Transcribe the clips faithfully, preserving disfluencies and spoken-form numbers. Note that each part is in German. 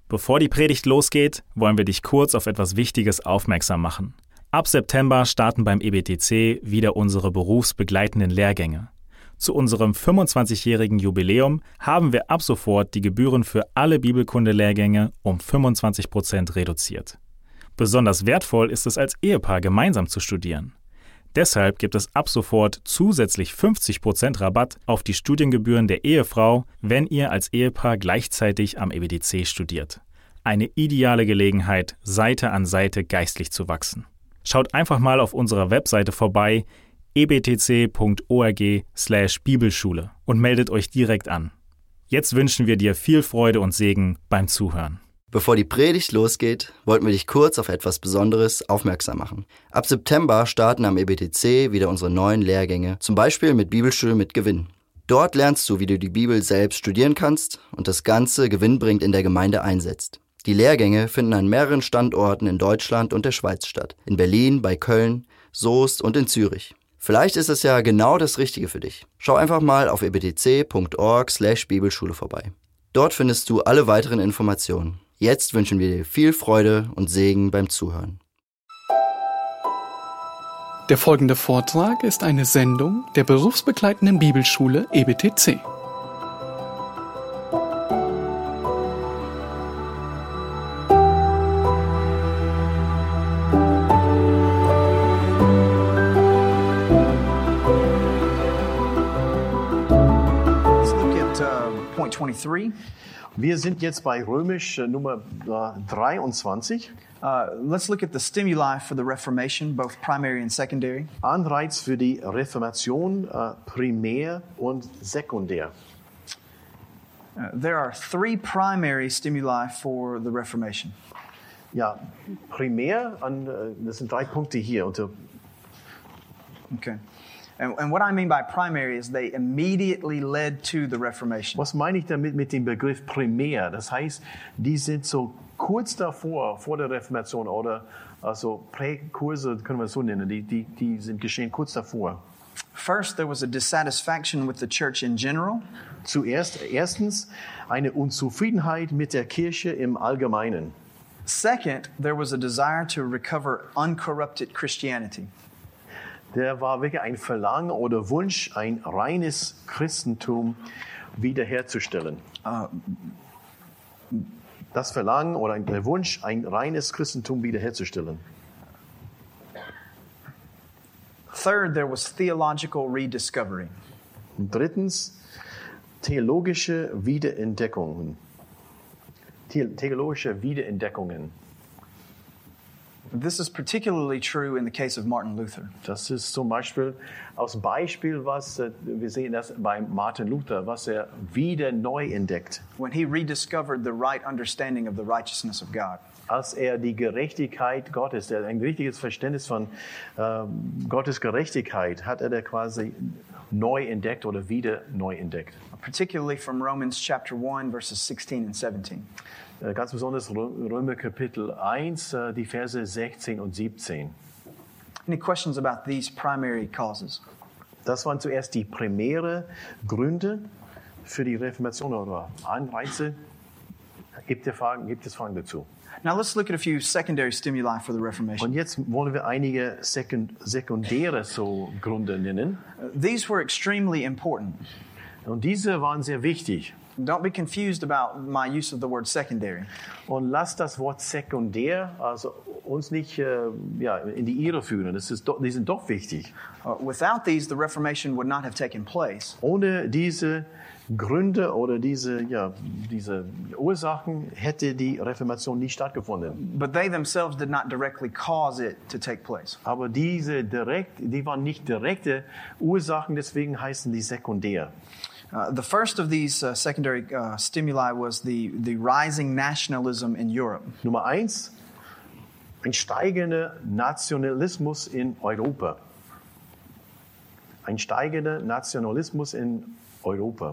Bevor die Predigt losgeht, wollen wir dich kurz auf etwas Wichtiges aufmerksam machen. Ab September starten beim E B T C wieder unsere berufsbegleitenden Lehrgänge. Zu unserem fünfundzwanzigjährigen Jubiläum haben wir ab sofort die Gebühren für alle Bibelkunde-Lehrgänge um fünfundzwanzig Prozent reduziert. Besonders wertvoll ist es als Ehepaar gemeinsam zu studieren. Deshalb gibt es ab sofort zusätzlich fünfzig Prozent Rabatt auf die Studiengebühren der Ehefrau, wenn ihr als Ehepaar gleichzeitig am E B T C studiert. Eine ideale Gelegenheit, Seite an Seite geistlich zu wachsen. Schaut einfach mal auf unserer Webseite vorbei, e b t c punkt org slash Bibelschule und meldet euch direkt an. Jetzt wünschen wir dir viel Freude und Segen beim Zuhören. Bevor die Predigt losgeht, wollten wir dich kurz auf etwas Besonderes aufmerksam machen. Ab September starten am E B T C wieder unsere neuen Lehrgänge, zum Beispiel mit Bibelschule mit Gewinn. Dort lernst du, wie du die Bibel selbst studieren kannst und das Ganze gewinnbringend in der Gemeinde einsetzt. Die Lehrgänge finden an mehreren Standorten in Deutschland und der Schweiz statt. In Berlin, bei Köln, Soest und in Zürich. Vielleicht ist es ja genau das Richtige für dich. Schau einfach mal auf e b t c punkt org slash Bibelschule vorbei. Dort findest du alle weiteren Informationen. Jetzt wünschen wir dir viel Freude und Segen beim Zuhören. Der folgende Vortrag ist eine Sendung der berufsbegleitenden Bibelschule E B T C. Let's look at uh, point twenty-three. Wir sind jetzt bei Römisch äh, Nummer äh, dreiundzwanzig. Uh, let's look at the stimuli for the Reformation, both primary and secondary. Anreiz für die Reformation, äh, primär und sekundär. Uh, there are three primary stimuli for the Reformation. Ja, primär, an, äh, das sind drei Punkte hier. Unter Okay. And, and what I mean by primary is they immediately led to the Reformation. Was meine ich damit mit dem Begriff primär? Das heißt, die sind so kurz davor, vor der Reformation oder also Präkurse, können wir es so nennen, die, die, die sind geschehen kurz davor. First, there was a dissatisfaction with the church in general. Zuerst, erstens, eine Unzufriedenheit mit der Kirche im Allgemeinen. Second, there was a desire to recover uncorrupted Christianity. Der war wirklich ein Verlangen oder Wunsch, ein reines Christentum wiederherzustellen. Uh, Das Verlangen oder der Wunsch, ein reines Christentum wiederherzustellen. Third, there was theological rediscovery. Und drittens, theologische Wiederentdeckungen. The- Theologische Wiederentdeckungen. This is particularly true in the case of Martin Luther. Das ist zum Beispiel aus Beispiel, was äh, wir sehen das bei Martin Luther, was er wieder neu entdeckt. When he rediscovered the right understanding of the righteousness of God. Als er die Gerechtigkeit Gottes, der ein richtiges Verständnis von äh, Gottes Gerechtigkeit, hat er da quasi neu entdeckt oder wieder neu entdeckt. Particularly from Romans chapter one, verses sixteen and seventeen. Äh, ganz besonders Rö- Römer Kapitel eins, äh, die Verse sechzehn und siebzehn. Any questions about these primary causes? Das waren zuerst die primären Gründe für die Reformation oder Anreize. Gibt es Fragen, gibt es Fragen dazu? Now let's look at a few secondary stimuli for the Und Reformation. jetzt wollen wir einige sekund- sekundäre so Gründe nennen. Uh, These were extremely important. Und diese waren sehr wichtig. Don't be confused about my use of the word secondary. Und lasst das Wort sekundär also uns nicht äh, ja, in die Irre führen. Das ist doch, die sind doch wichtig. Uh, without these, the Reformation would not have taken place. Ohne diese Gründe oder diese, ja, diese Ursachen hätte die Reformation nie stattgefunden. But they themselves did not directly cause it to take place. Aber diese direkt, die waren nicht direkte Ursachen, deswegen heißen die sekundär. Uh, the first of these uh, secondary uh, stimuli was the, the rising nationalism in Europe. Nummer eins, ein steigender Nationalismus in Europa. Ein steigender Nationalismus in Europa.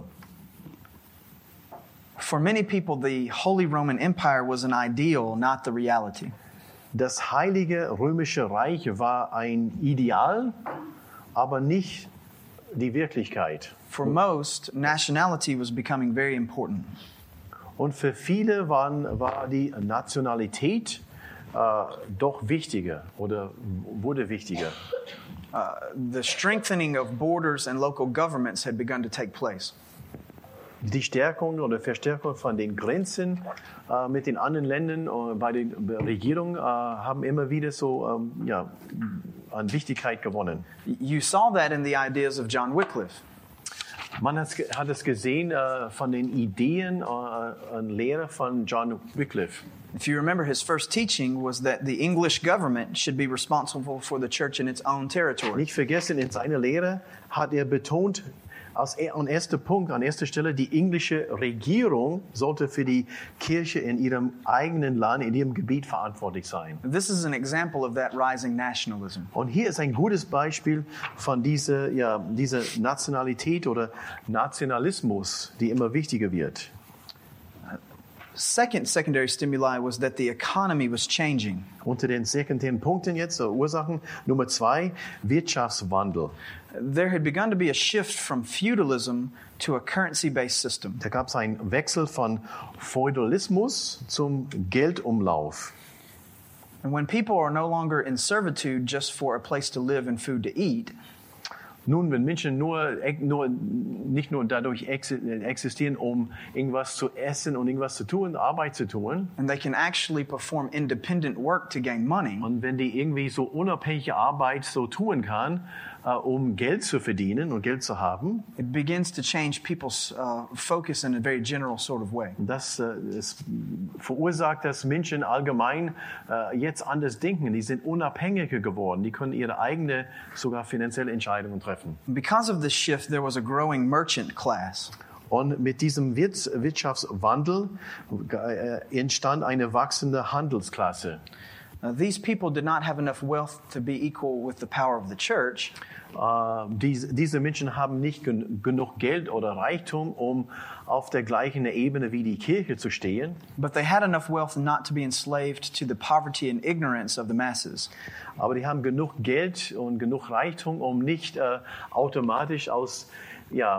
For many people, the Holy Roman Empire was an ideal, not the reality. Das Heilige Römische Reich war ein Ideal, aber nicht die Wirklichkeit. For most, nationality was becoming very important. Und für viele waren, war die Nationalität äh, doch wichtiger oder wurde wichtiger. Uh, the strengthening of borders and local governments had begun to take place. Die Stärkung oder Verstärkung von den Grenzen äh, mit den anderen Ländern äh, bei den Regierungen äh, haben immer wieder so ähm, ja, an Wichtigkeit gewonnen. You saw that in the ideas of John Wycliffe. Man hat es gesehen äh, von den Ideen äh, und Lehre von John Wycliffe. If you remember, his first teaching was that the English government should be responsible for the church in its own territory. Nicht vergessen, in seiner Lehre hat er betont, als er, an erster Punkt, an erster Stelle, die englische Regierung sollte für die Kirche in ihrem eigenen Land, in ihrem Gebiet verantwortlich sein. This is an example of that rising nationalism. Und hier ist ein gutes Beispiel von dieser, ja, dieser Nationalität oder Nationalismus, die immer wichtiger wird. Second secondary stimuli was that the economy was changing. Unter den sekundären Punkten jetzt, so Ursachen, Nummer zwei, Wirtschaftswandel. There had begun to be a shift from feudalism to a currency-based system. Da gab es einen Wechsel von Feudalismus zum Geldumlauf. And when people are no longer in servitude just for a place to live and food to eat, Nun, wenn Menschen nur, nur, nicht nur dadurch existieren, um irgendwas zu essen und irgendwas zu tun, Arbeit zu tun, and they can actually perform independent work to gain money, und wenn die irgendwie so unabhängige Arbeit so tun kann, uh, um Geld zu verdienen und Geld zu haben, it begins to change people's uh, focus in a very general sort of way. das, uh, das verursacht, dass Menschen allgemein uh, jetzt anders denken. Die sind unabhängiger geworden. Die können ihre eigene, sogar finanzielle Entscheidungen treffen. Because of this shift, there was a growing merchant class. Und mit diesem Wirtschaftswandel äh, entstand eine wachsende Handelsklasse. Uh, these people did not have enough wealth to be equal with the power of the church. Uh, diese, diese Menschen haben nicht gen- genug Geld oder Reichtum, um auf der gleichen Ebene wie die Kirche zu stehen. But they had enough wealth not to be enslaved to the poverty and ignorance of the masses. Aber die haben genug Geld und genug Reichtum, um nicht äh, automatisch aus, ja,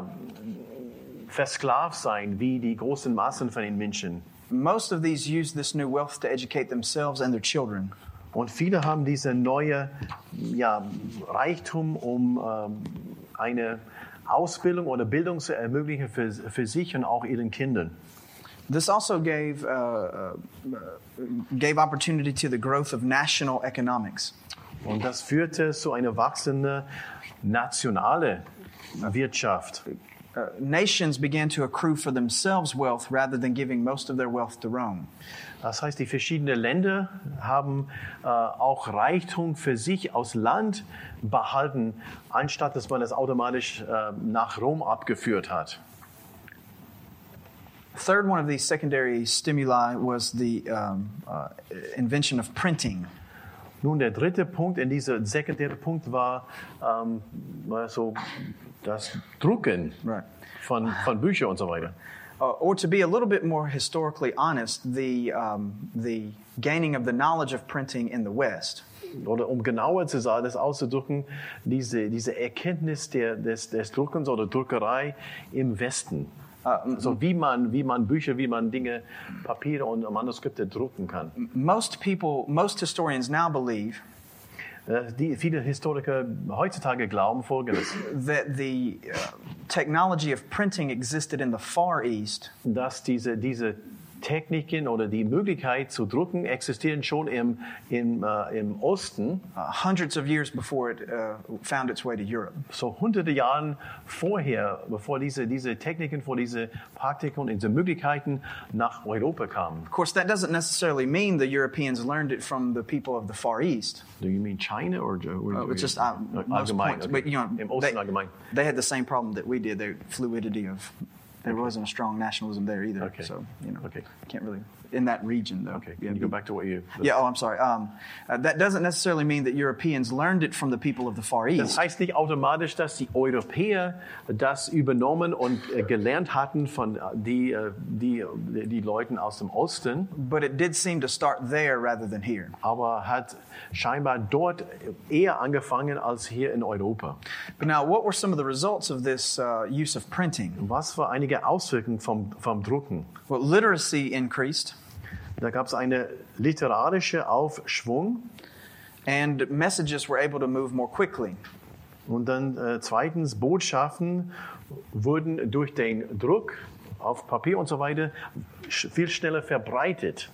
versklavt sein wie die großen Massen von den Menschen. Most of these used this new wealth to educate themselves and their children. Und viele haben diese neue, ja, Reichtum, um ähm, eine Ausbildung oder Bildung zu ermöglichen für, für sich und auch ihren Kindern. This also gave uh, uh, gave opportunity to the growth of national economics. Und das führte zu einer wachsenden nationalen Wirtschaft. Uh, nations began to accrue for themselves wealth rather than giving most of their wealth to Rome. Das heißt, die verschiedenen Länder haben äh, auch Reichtum für sich aus Land behalten, anstatt dass man es automatisch äh, nach Rom abgeführt hat. Third one of these secondary stimuli was the um, uh, invention of printing. Nun, der dritte Punkt in dieser sekundären Punkt war ähm, so das Drucken Right. von, von Büchern und so weiter. Uh, or to be a little bit more historically honest, the, um, the gaining of the knowledge of printing in the West. Oder um genauer zu sagen, das auszudrücken, diese, diese Erkenntnis der, des, des Druckens oder Druckerei im Westen. Also wie man, wie man Bücher, wie man Dinge, Papiere und Manuskripte drucken kann. Most people, most historians now believe Die, viele Historiker heutzutage glauben Folgendes, that the uh, technology of printing existed in the Far East, dass diese, diese Techniken oder die Möglichkeit zu drucken existieren schon im, im, äh, im Osten, uh, hundreds of years before it uh, found its way to Europe. so hunderte Jahren vorher, bevor diese, diese Techniken, vor diese Praktiken und diese Möglichkeiten nach Europa kamen. Of course, that doesn't necessarily mean the Europeans learned it from the people of the Far East. Do you mean China or, or Uh, it's just uh, most allgemein? points, Okay. but you know, Im Osten they, allgemein. they had the same problem that we did. The fluidity of there Okay. wasn't a strong nationalism there either. Okay. So you know, Okay. can't really in that region, though. Okay, can you go back to what you... Yeah, oh, I'm sorry. Um, uh, that doesn't necessarily mean that Europeans learned it from the people of the Far East. Das heißt nicht automatisch, dass die Europäer das übernommen und äh, gelernt hatten von die, äh, die, die Leuten aus dem Osten. But it did seem to start there rather than here. Aber hat scheinbar dort eher angefangen als hier in Europa. But now, what were some of the results of this uh, use of printing? Was war einige Auswirkungen vom, vom Drucken? Well, literacy increased. Da gab es eine literarische Aufschwung. And messages were able to move more quickly. Und dann äh, zweitens, Botschaften wurden durch den Druck auf Papier und so weiter viel schneller verbreitet.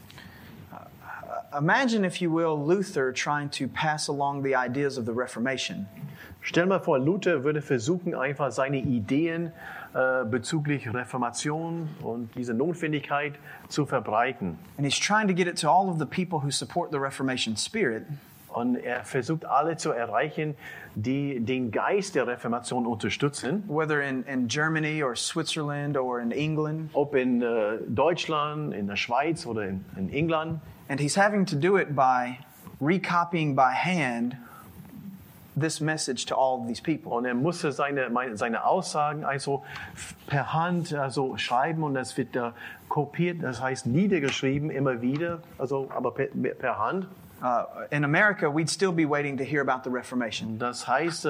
Uh, imagine, if you will, Luther trying to pass along the ideas of the Reformation. Stell mal vor, Luther würde versuchen, einfach seine Ideen äh, bezüglich Reformation und diese Notwendigkeit zu verbreiten. And he's trying to get it to all of the people who support the Reformation spirit. Und er versucht, alle zu erreichen, die den Geist der Reformation unterstützen. Whether in, in Germany or Switzerland or in England. Ob in äh, Deutschland, in der Schweiz oder in, in England. And he's having to do it by recopying by hand this message to all of these people. Und er musste seine, seine Aussagen also per Hand also schreiben und das wird da kopiert, das heißt niedergeschrieben immer wieder, also aber per, per Hand. Uh, in America, we'd still be waiting to hear about the Reformation. Das heißt,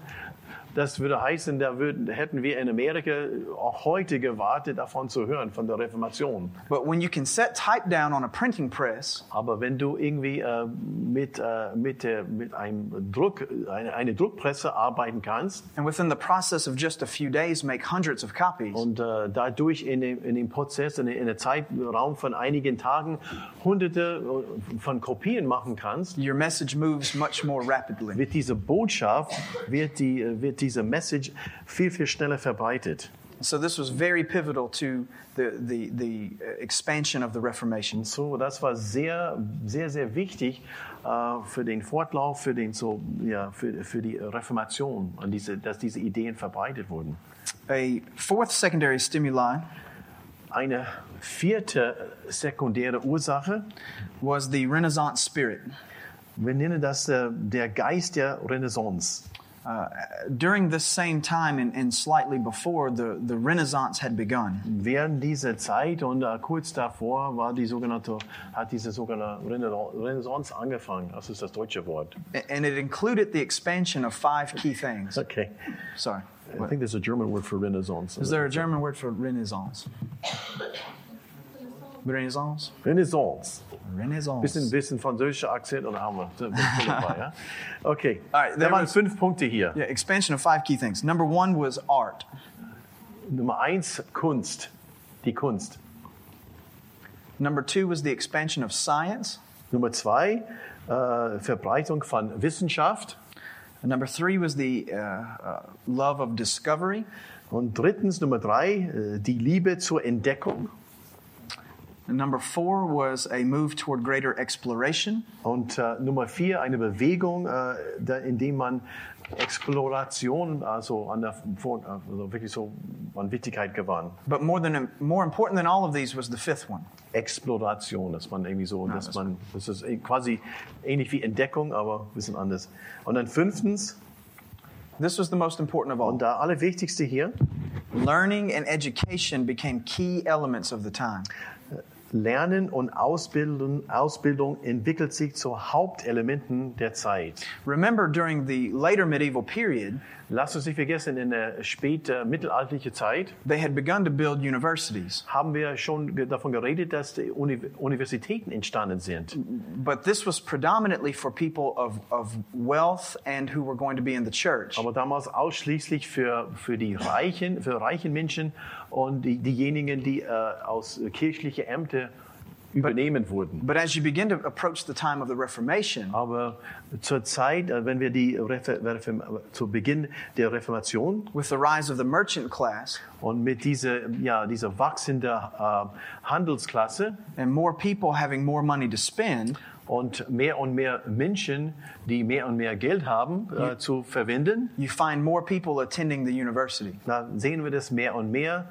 das würde heißen, da würden, hätten wir in Amerika auch heute gewartet, davon zu hören, von der Reformation. But when you can set type down on a printing press, aber wenn du irgendwie äh, mit äh, mit, äh, mit einem Druck, eine, eine Druckpresse arbeiten kannst, and within the process of just a few days make hundreds of copies, und äh, dadurch in dem, in dem Prozess, in, in der Zeitraum von einigen Tagen hunderte von Kopien machen kannst, your message moves much more rapidly. Wird diese Botschaft, wird die, wird diese Message viel, viel schneller verbreitet. So this was very pivotal to the, the, the expansion of the Reformation. So, das war sehr, sehr, sehr wichtig uh, für den Fortlauf, für, den, so, ja, für, für die Reformation, und diese, dass diese Ideen verbreitet wurden. A fourth secondary stimuli Eine vierte sekundäre Ursache was the Renaissance spirit. Wir nennen das uh, der Geist der Renaissance. Uh, during this same time and, and slightly before, the, the Renaissance had begun. Während dieser Zeit und uh, kurz davor war die sogenannte, hat diese sogenannte Renaissance angefangen. Das ist das deutsche Wort. And it included the expansion of five key things. Okay. Sorry. I think there's a German word for Renaissance. Is there a German word for Renaissance? Renaissance? Renaissance. Renaissance. Bisschen, bisschen französischer Akzent und haben wir. Dabei, ja? Okay. All right, da waren was, fünf Punkte hier. Yeah, expansion of five key things. Number one was art. Nummer eins, Kunst. Die Kunst. Number two was the expansion of science. Nummer zwei, äh, Verbreitung von Wissenschaft. And number three was the uh, uh, love of discovery. Und drittens, Nummer drei, äh, die Liebe zur Entdeckung. And number four was a move toward greater exploration. Und äh, Nummer vier, eine Bewegung, äh, da, in dem man Exploration, also an der, also wirklich so an Wichtigkeit gewann. But more than more important than all of these was the fifth one. Exploration, dass man irgendwie so, No, dass das man, das ist quasi ähnlich wie Entdeckung, aber ein bisschen anders. Und dann fünftens, this was the most important of all. und der allerwichtigste hier, learning and education became key elements of the time. Lernen und Ausbildung, Ausbildung entwickelt sich zu Hauptelementen der Zeit. Remember, during the later medieval period, Lasst uns nicht vergessen, in der späten mittelalterlichen Zeit they had begun to build universities. haben wir schon davon geredet, dass die Uni- Universitäten entstanden sind. But this was predominantly for people of, of wealth and who were going to be in the church. Aber damals ausschließlich für, für die Reichen, für reichen Menschen und die, diejenigen, die äh, aus kirchlichen Ämtern übernehmen wurden. But as you begin to approach the time of the Reformation, Aber zur Zeit, äh, wenn wir die Refer- Reform- zu Beginn der Reformation with the rise of the merchant class und mit dieser, ja, dieser wachsenden äh, Handelsklasse and more people having more money to spend, und mehr und mehr Menschen, die mehr und mehr Geld haben, äh, zu verwenden, you find more people attending the university. da sehen wir das mehr und mehr,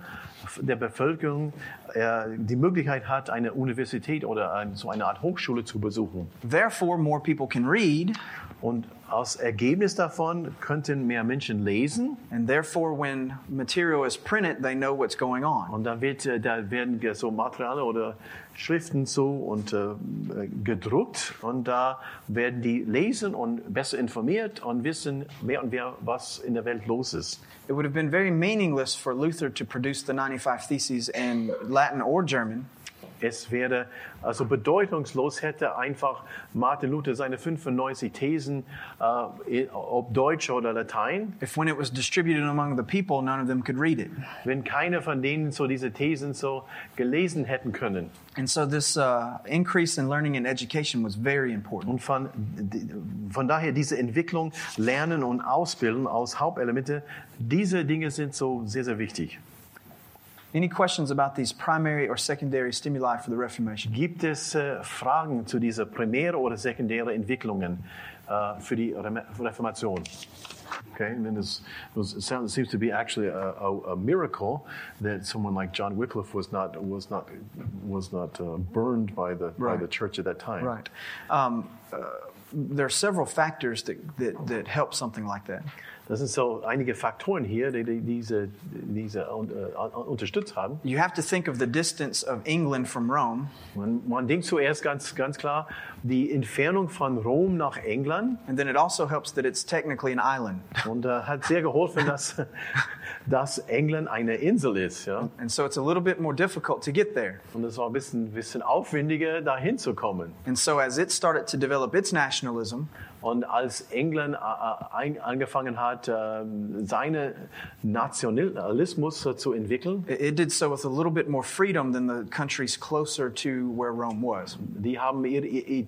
der Bevölkerung äh, die Möglichkeit hat, eine Universität oder ein, so eine Art Hochschule zu besuchen. Therefore, more people can read. Und als Ergebnis davon könnten mehr Menschen lesen. And therefore, when material is printed, they know what's going on. Und da, wird, da werden so Materialien oder Schriften so und äh, gedruckt. Und da werden die lesen und besser informiert und wissen mehr und mehr, was in der Welt los ist. It would have been very meaningless for Luther to produce the ninety-five Theses in Latin or German. Es wäre also bedeutungslos, hätte einfach Martin Luther seine fünfundneunzig Thesen, äh, ob Deutsch oder Latein. If when it was distributed among the people, none of them could read it. Wenn keiner von denen so diese Thesen so gelesen hätten können. And so this uh, increase in learning and education was very important. Und von, von daher diese Entwicklung, Lernen und Ausbilden als Hauptelemente, diese Dinge sind so sehr, sehr wichtig. Any questions about these primary or secondary stimuli for the Reformation? Gibt es äh, Fragen zu dieser primäre oder sekundäre Entwicklungen äh, für die Re- Reformation? Okay, and then this, it sounds, seems to be actually a, a, a miracle that someone like John Wycliffe was not was not was not uh, burned by the Right. by the church at that time. Right. Um, uh, there are several factors that, that, that help something like that. Das sind so einige Faktoren hier, die, die diese diese uh, unterstützt haben. You have to think of the distance of England from Rome. Man, man denkt zuerst ganz ganz klar die Entfernung von Rom nach England. And then it also helps that it's technically an island. Und äh, hat sehr geholfen, dass, dass England eine Insel ist. Ja? And so it's a little bit more difficult to get there. Und es war ein bisschen, bisschen aufwendiger, dahin zu kommen. And so as it started to develop its nationalism, Und als England äh, ein, angefangen hat, äh, seinen Nationalismus äh, zu entwickeln, it, it did so with a little bit more freedom than the countries closer to where Rome was. die haben ihre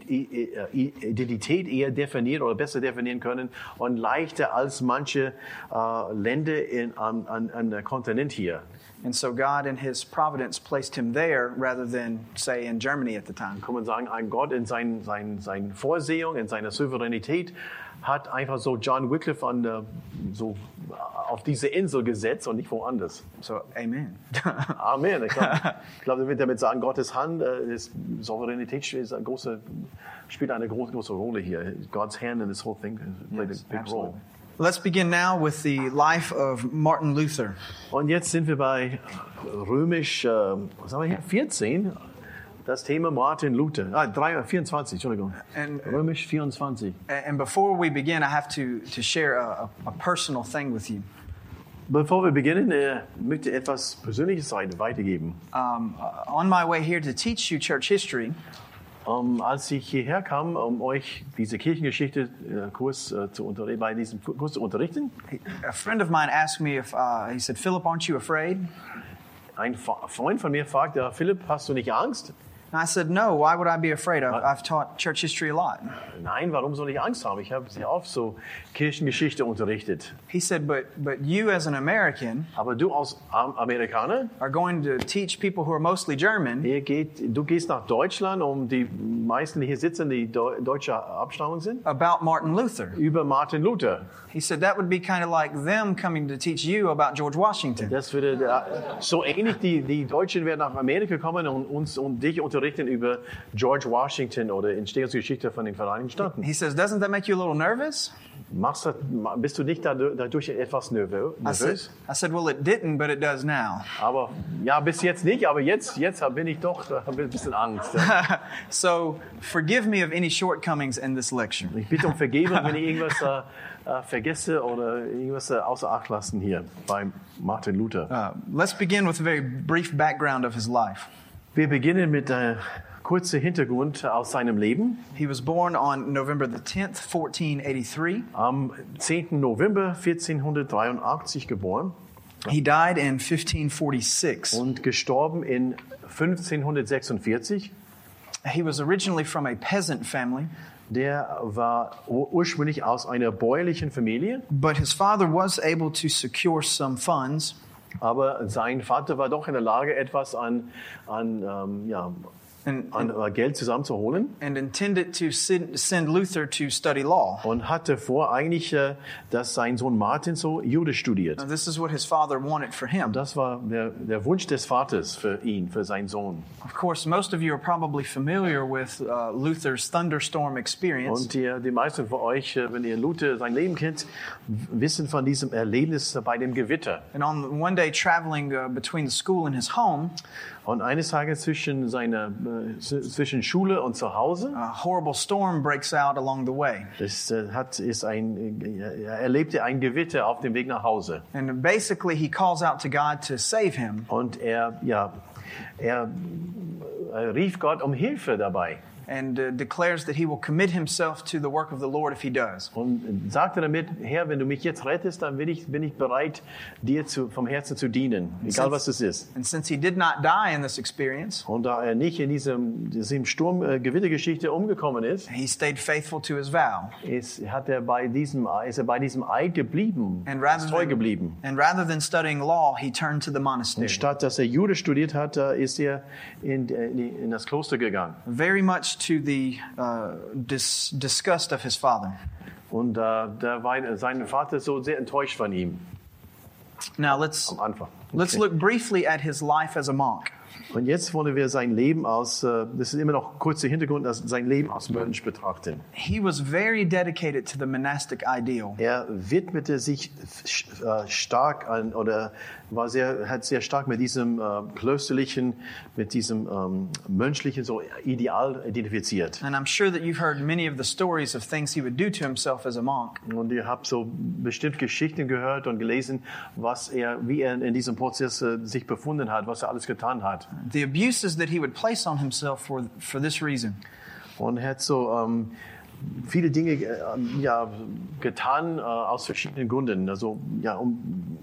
Identität eher definiert oder besser definieren können und leichter als manche äh, Länder in, an, an, an der Kontinent hier. And so God in his providence placed him there rather than, say, in Germany at the time. Kann man sagen, ein Gott in sein, sein, sein Vorsehung, in seiner Souveränität hat einfach so John Wycliffe an der, so auf diese Insel gesetzt und nicht woanders. So, amen. Amen. Ich glaube, ich glaub, er wird damit sagen, Gottes Hand, äh, ist, Souveränität ist eine große, spielt eine große, große Rolle hier. God's hand in this whole thing played Yes, a big absolutely. role. Let's begin now with the life of Martin Luther. Und jetzt sind wir bei Römisch, äh, was haben wir hier? vierzehn. Das Thema Martin Luther. Ah, drei, vierundzwanzig, Entschuldigung. And- Römisch vierundzwanzig. And before we begin, I have to, to share a, a personal thing with you. Bevor wir beginnen, äh, möchte ich etwas Persönliches weitergeben. Um, uh, on my way here to teach you church history, Um, als ich hierher kam, um euch diese Kirchengeschichte-Kurs äh, zu unterrichten, bei diesem Kurs zu unterrichten, a friend of mine asked me if, uh, he said, Philip, aren't you afraid? ein Fa- Freund von mir fragte, Philipp, hast du nicht Angst? And I said, no, why would I be afraid? I've, I've taught church history a lot. Nein, warum soll ich Angst haben? Ich habe sehr oft so Kirchengeschichte unterrichtet. He said, but, but you as an American Aber du als Am- Amerikaner, are going to teach people who are mostly German ihr geht, du gehst nach Deutschland, um die meisten, die hier sitzen, die Deu- deutscher Abstammung sind, about Martin Luther. über Martin Luther. He said, that would be kind of like them coming to teach you about George Washington. Das würde da- so ähnlich, die, die Deutschen werden nach Amerika kommen und uns und dich unterrichten über George Washington oder Entstehungsgeschichte von den Vereinigten Staaten. He says, doesn't that make you a little nervous? Machst du, bist du nicht dadurch, dadurch etwas nervö- I said, nervös? I said, well, it didn't, but it does now. Aber ja, bis jetzt nicht, aber jetzt, jetzt bin ich doch habe ein bisschen Angst. So forgive me of any shortcomings in this lecture. Ich bitte um Vergebung, wenn ich irgendwas äh, äh, vergesse oder irgendwas äh, außer Acht lassen hier bei Martin Luther. Uh, let's begin with a very brief background of his life. Wir beginnen mit einem kurzen Hintergrund aus seinem Leben. He was born on November the tenth, fourteen eighty-three. Am zehnten November vierzehnhundertdreiundachtzig geboren He died in fifteen forty-six. und gestorben in fünfzehnhundertsechsundvierzig. He was originally from a peasant family, Der war ur- ursprünglich aus einer bäuerlichen Familie, but his father was able to secure some funds aber sein Vater war doch in der Lage, etwas an, an ähm, ja, And, an and, Geld zusammenzuholen. and intended to send, send Luther to study law. Und hatte vor eigentlich, äh, dass sein Sohn Martin so Jude studiert. Now, this is what his father wanted for him. Und das war der, der Wunsch des Vaters für ihn, für seinen Sohn. Of course, most of you are probably familiar with uh, Luther's thunderstorm experience. Und die, die meisten von euch, äh, wenn ihr Luther sein Leben kennt, wissen von diesem Erlebnis bei dem Gewitter. And on one day traveling uh, between the school and his home, Und eines Tages zwischen seiner äh, zwischen Schule und zu Hause, a horrible storm breaks out along the way. das äh, hat ist ein äh, er erlebte ein Gewitter auf dem Weg nach Hause. And basically he calls out to God to save him. Und er ja er, er rief Gott um Hilfe dabei. And uh, declares that he will commit himself to the work of the Lord if he does. Und sagte damit, Herr, wenn du mich jetzt rettest, dann bin ich, bin ich bereit, dir zu, vom Herzen zu dienen, egal was es ist. And since he did not die in this experience, Und da er nicht in diesem, diesem Sturm äh, Gewittergeschichte umgekommen ist, he stayed faithful to his vow. ist, hat er bei diesem, ist er bei diesem Eid geblieben, And rather ist treu than, geblieben. and rather than studying law, he turned to the monastery. Und statt dass er Jude studiert hat, äh, ist er in, in, die- in das Kloster gegangen. Very much to the uh, dis- disgust of his father. Und äh, da war sein Vater so sehr enttäuscht von ihm Now let's am Anfang. let's Okay. look briefly at his life as a monk. Und jetzt wollen wir sein Leben aus, äh, das ist immer noch kurzer Hintergrund, dass sein Leben als Mönch betrachten. He was very dedicated to the monastic ideal. Er widmete sich äh, stark an, oder war sehr, hat sehr stark mit diesem äh, klösterlichen, mit diesem ähm, mönchlichen so Ideal identifiziert. And I'm sure that you've heard many of the stories of things he would do to himself as a monk. Und ihr habt so bestimmt Geschichten gehört und gelesen, was er, wie er in diesem Prozess äh, sich befunden hat, was er alles getan hat. The abuses that he would place on himself for, for this reason. Und er hat so ähm, viele Dinge äh, ja, getan äh, aus verschiedenen Gründen, also ja, um,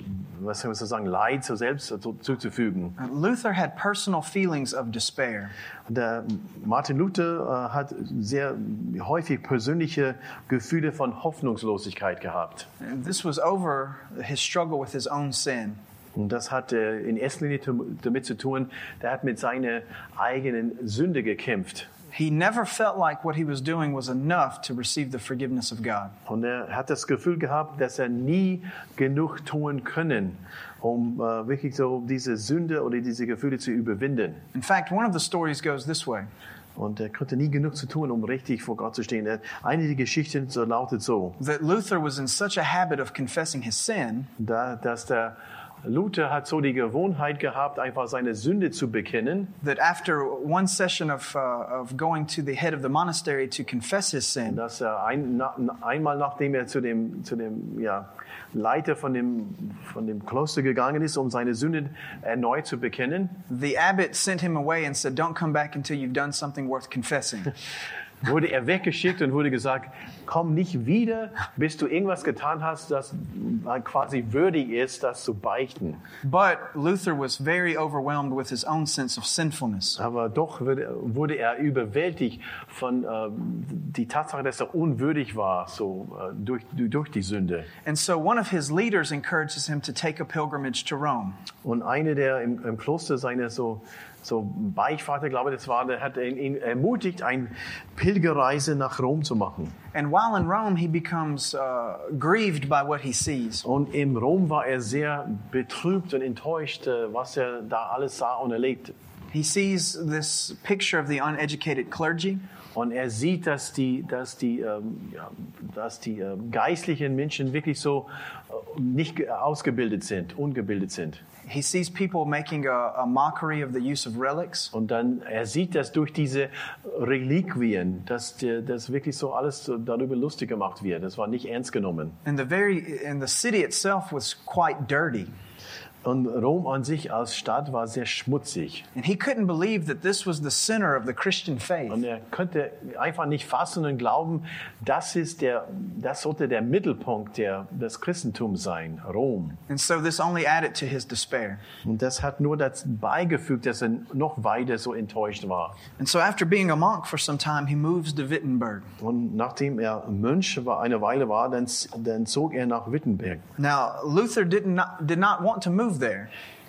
was soll man so sagen, Leid so selbst so, zuzufügen. Luther had personal feelings of despair. Der Martin Luther äh, hat sehr häufig persönliche Gefühle von Hoffnungslosigkeit gehabt. And this was over his struggle with his own sin. Und das hat äh, in erster Linie damit zu tun, der hat mit seiner eigenen Sünde gekämpft. He never felt like what he was doing was enough to receive the forgiveness of God. Und er hat das Gefühl gehabt, dass er nie genug tun können, um äh, wirklich so diese Sünde oder diese Gefühle zu überwinden. In fact, one of the stories goes this way. Und er konnte nie genug zu tun, um richtig vor Gott zu stehen. Er, eine der Geschichten so lautet so, That Luther was in such a habit of confessing his sin da, dass der Luther hat so die Gewohnheit gehabt, einfach seine Sünde zu bekennen, that after one session of, uh, of going to the head of the monastery to confess his sin, dass er ein, na, einmal nachdem er zu dem, zu dem ja, Leiter von dem, von dem Kloster gegangen ist, um seine Sünde erneut zu bekennen, the abbot sent him away and said, "Don't come back until you've done something worth confessing." wurde er weggeschickt und wurde gesagt, komm nicht wieder, bis du irgendwas getan hast, das quasi würdig ist, das zu beichten. But Luther was very overwhelmed with his own sense of sinfulness. Aber doch wurde er überwältigt von äh, die Tatsache, dass er unwürdig war, so äh, durch, durch die Sünde. And so one of his leaders encourages him to take a pilgrimage to Rome. Und eine der im, im Kloster seine so so Beichtvater, glaube ich, das war, der hat ihn, ihn ermutigt, eine Pilgerreise nach Rom zu machen. And while in Rome, he becomes uh, grieved by what he sees. Und in Rom war er sehr betrübt und enttäuscht, was er da alles sah und erlebte. He sees this picture of the uneducated clergy. Und er sieht, dass die, dass die, ähm, ja, dass die äh, geistlichen Menschen wirklich so äh, nicht ausgebildet sind, ungebildet sind. He sees people making a, a mockery of the use of relics. Und dann, er sieht, dass durch diese Reliquien, dass, die, dass wirklich so alles so darüber lustig gemacht wird. Das war nicht ernst genommen. And the very, and the city itself was quite dirty. Und Rom an sich als Stadt war sehr schmutzig. And he couldn't believe that this was the center of the Christian faith. Und er konnte einfach nicht fassen und glauben, das ist der, das sollte der Mittelpunkt der, des Christentums sein, Rom. And so this only added to his despair. Und das hat nur dazu beigefügt, dass er noch weiter so enttäuscht war. And so after being a monk for some time, he moves to Wittenberg. Und nachdem er Mönch war, eine Weile war, dann, dann zog er nach Wittenberg. Now, Luther did not, did not want to move there.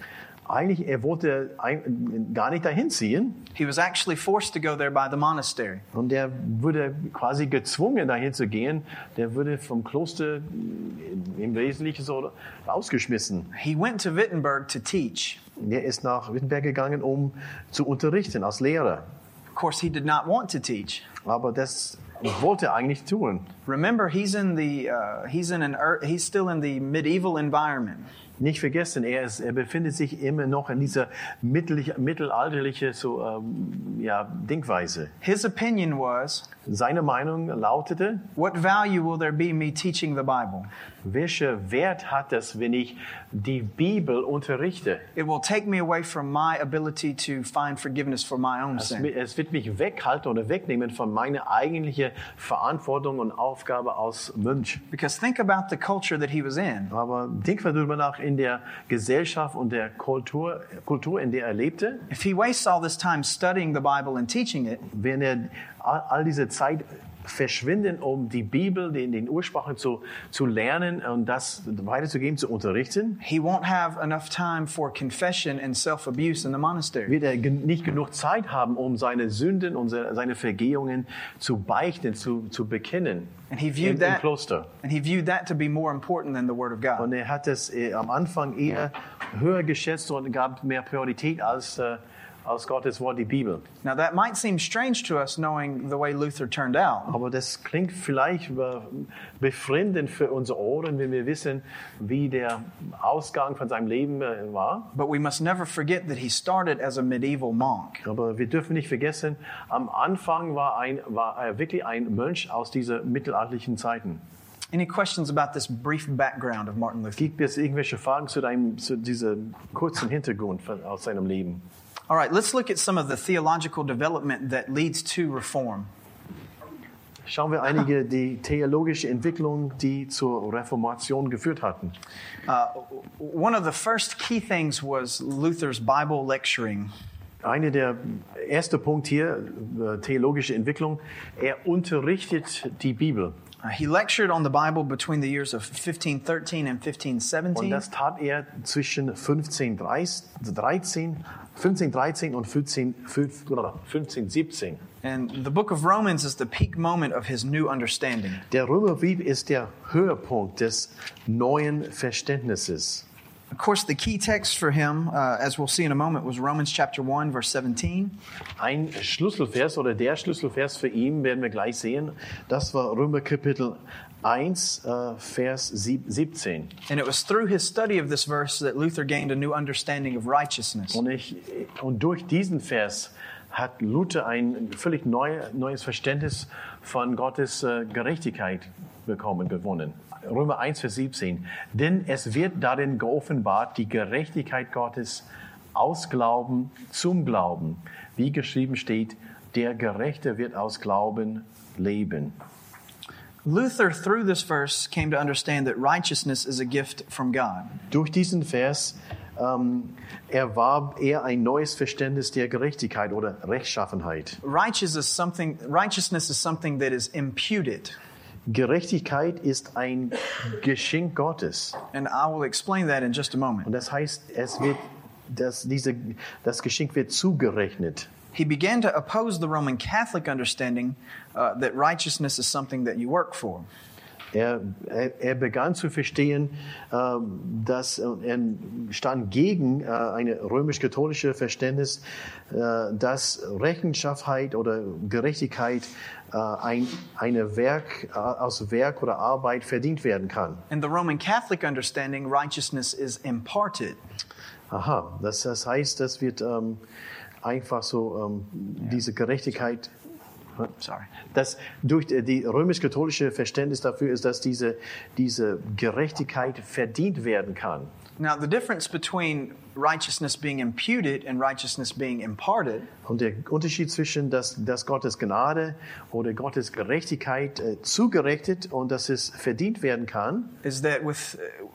eigentlich, er wollte ein, gar nicht dahin ziehen. He was actually forced to go there by the monastery. Und er wurde quasi gezwungen, dahin zu gehen. Der wurde vom Kloster im Wesentlichen so rausgeschmissen. He went to Wittenberg to teach. Er ist nach Wittenberg gegangen, um zu unterrichten als Lehrer. Of course, he did not want to teach. Aber das wollte er eigentlich tun. Remember, he's in the uh, he's in an he's still in the medieval environment. Nicht vergessen, er, ist, er befindet sich immer noch in dieser mittelalterlichen so, ähm, ja, Denkweise. His opinion was, seine Meinung lautete, what value will there be me teaching the Bible? Welcher Wert hat es, wenn ich die Bibel unterrichte? It will take me away from my ability to find forgiveness for my own es, sin. Es wird mich weghalten oder wegnehmen von meiner eigentlichen Verantwortung und Aufgabe als Mönch. Because think about the culture that he was in. Aber denk mal darüber nach in der Gesellschaft und der Kultur, Kultur, in der er lebte. If he wastes all this time studying the Bible and teaching it, wenn er all, all diese Zeit verschwinden, um die Bibel, den, den Ursprachen zu, zu lernen und das weiterzugeben, zu unterrichten, he won't have enough time for confession and self-abuse in the monastery. Wird er gen- nicht genug Zeit haben, um seine Sünden und seine Vergehungen zu beichten, zu, zu bekennen. And he viewed im, that, im Kloster. and he viewed that to be more important than the Word of God. Und er hat es äh, am Anfang eher höher geschätzt und gab mehr Priorität als äh, aus Gottes Wort, die Bibel. Now that might seem strange to us knowing the way Luther turned out. Aber das klingt vielleicht befremdend für unsere Ohren, wenn wir wissen, wie der Ausgang von seinem Leben war. But we must never forget that he started as a medieval monk. Aber wir dürfen nicht vergessen, am Anfang war, ein, war er wirklich ein Mönch aus diesen mittelalterlichen Zeiten. Any questions about this brief background of Martin Luther? Gibt es irgendwelche Fragen zu, deinem, zu diesem kurzen Hintergrund von, aus seinem Leben? All right, let's look at some of the theological development that leads to reform. Schauen wir einige die theologische Entwicklung, die zur Reformation geführt hatten. Uh, one of the first key things was Luther's Bible lecturing. Einer der erste Punkt hier, theologische Entwicklung, er unterrichtet die Bibel. Uh, he lectured on the Bible between the years of fifteen thirteen and fifteen seventeen. Und das tat er zwischen fünfzehn dreizehn und fünfzehn siebzehn. And the book of Romans is the peak moment of his new understanding. Der Römerbrief ist der Höhepunkt des neuen Verständnisses. Of course, the key text for him, uh, as we'll see in a moment, was Romans chapter one, verse seventeen. Ein Schlüsselvers oder der Schlüsselvers für ihn werden wir gleich sehen. Das war Römer Kapitel eins, äh, Vers siebzehn. And it was through his study of this verse that Luther gained a new understanding of righteousness. Und, ich, und durch diesen Vers hat Luther ein völlig neu, neues Verständnis von Gottes äh, Gerechtigkeit bekommen, gewonnen. Römer eins, Vers siebzehn. Denn es wird darin geoffenbart, die Gerechtigkeit Gottes aus Glauben zum Glauben. Wie geschrieben steht, der Gerechte wird aus Glauben leben. Luther, through this verse, came to understand that righteousness is a gift from God. Durch diesen Vers ähm, erwarb er ein neues Verständnis der Gerechtigkeit oder Rechtschaffenheit. Righteous is something, righteousness is something that is imputed. Gerechtigkeit ist ein Geschenk Gottes. And I will explain that in just a moment. Und das heißt, es wird, das, diese, das Geschenk wird zugerechnet. He began to oppose the Roman Catholic understanding uh, that righteousness is something that you work for. Er, er, er begann zu verstehen, äh, dass er stand gegen äh, eine römisch-katholische Verständnis, äh, dass Rechenschaftheit oder Gerechtigkeit äh, ein eine Werk äh, aus Werk oder Arbeit verdient werden kann. In the Roman Catholic understanding, righteousness is imparted. Aha, das, das heißt, das wird ähm, einfach so ähm, yeah. diese Gerechtigkeit. Sorry. Das durch die römisch-katholische Verständnis dafür ist, dass diese diese Gerechtigkeit verdient werden kann. Now the difference between righteousness being imputed and righteousness being imparted. Und der Unterschied zwischen dass, dass Gottes Gnade oder Gottes Gerechtigkeit äh, zugerechnet und dass es verdient werden kann, is that with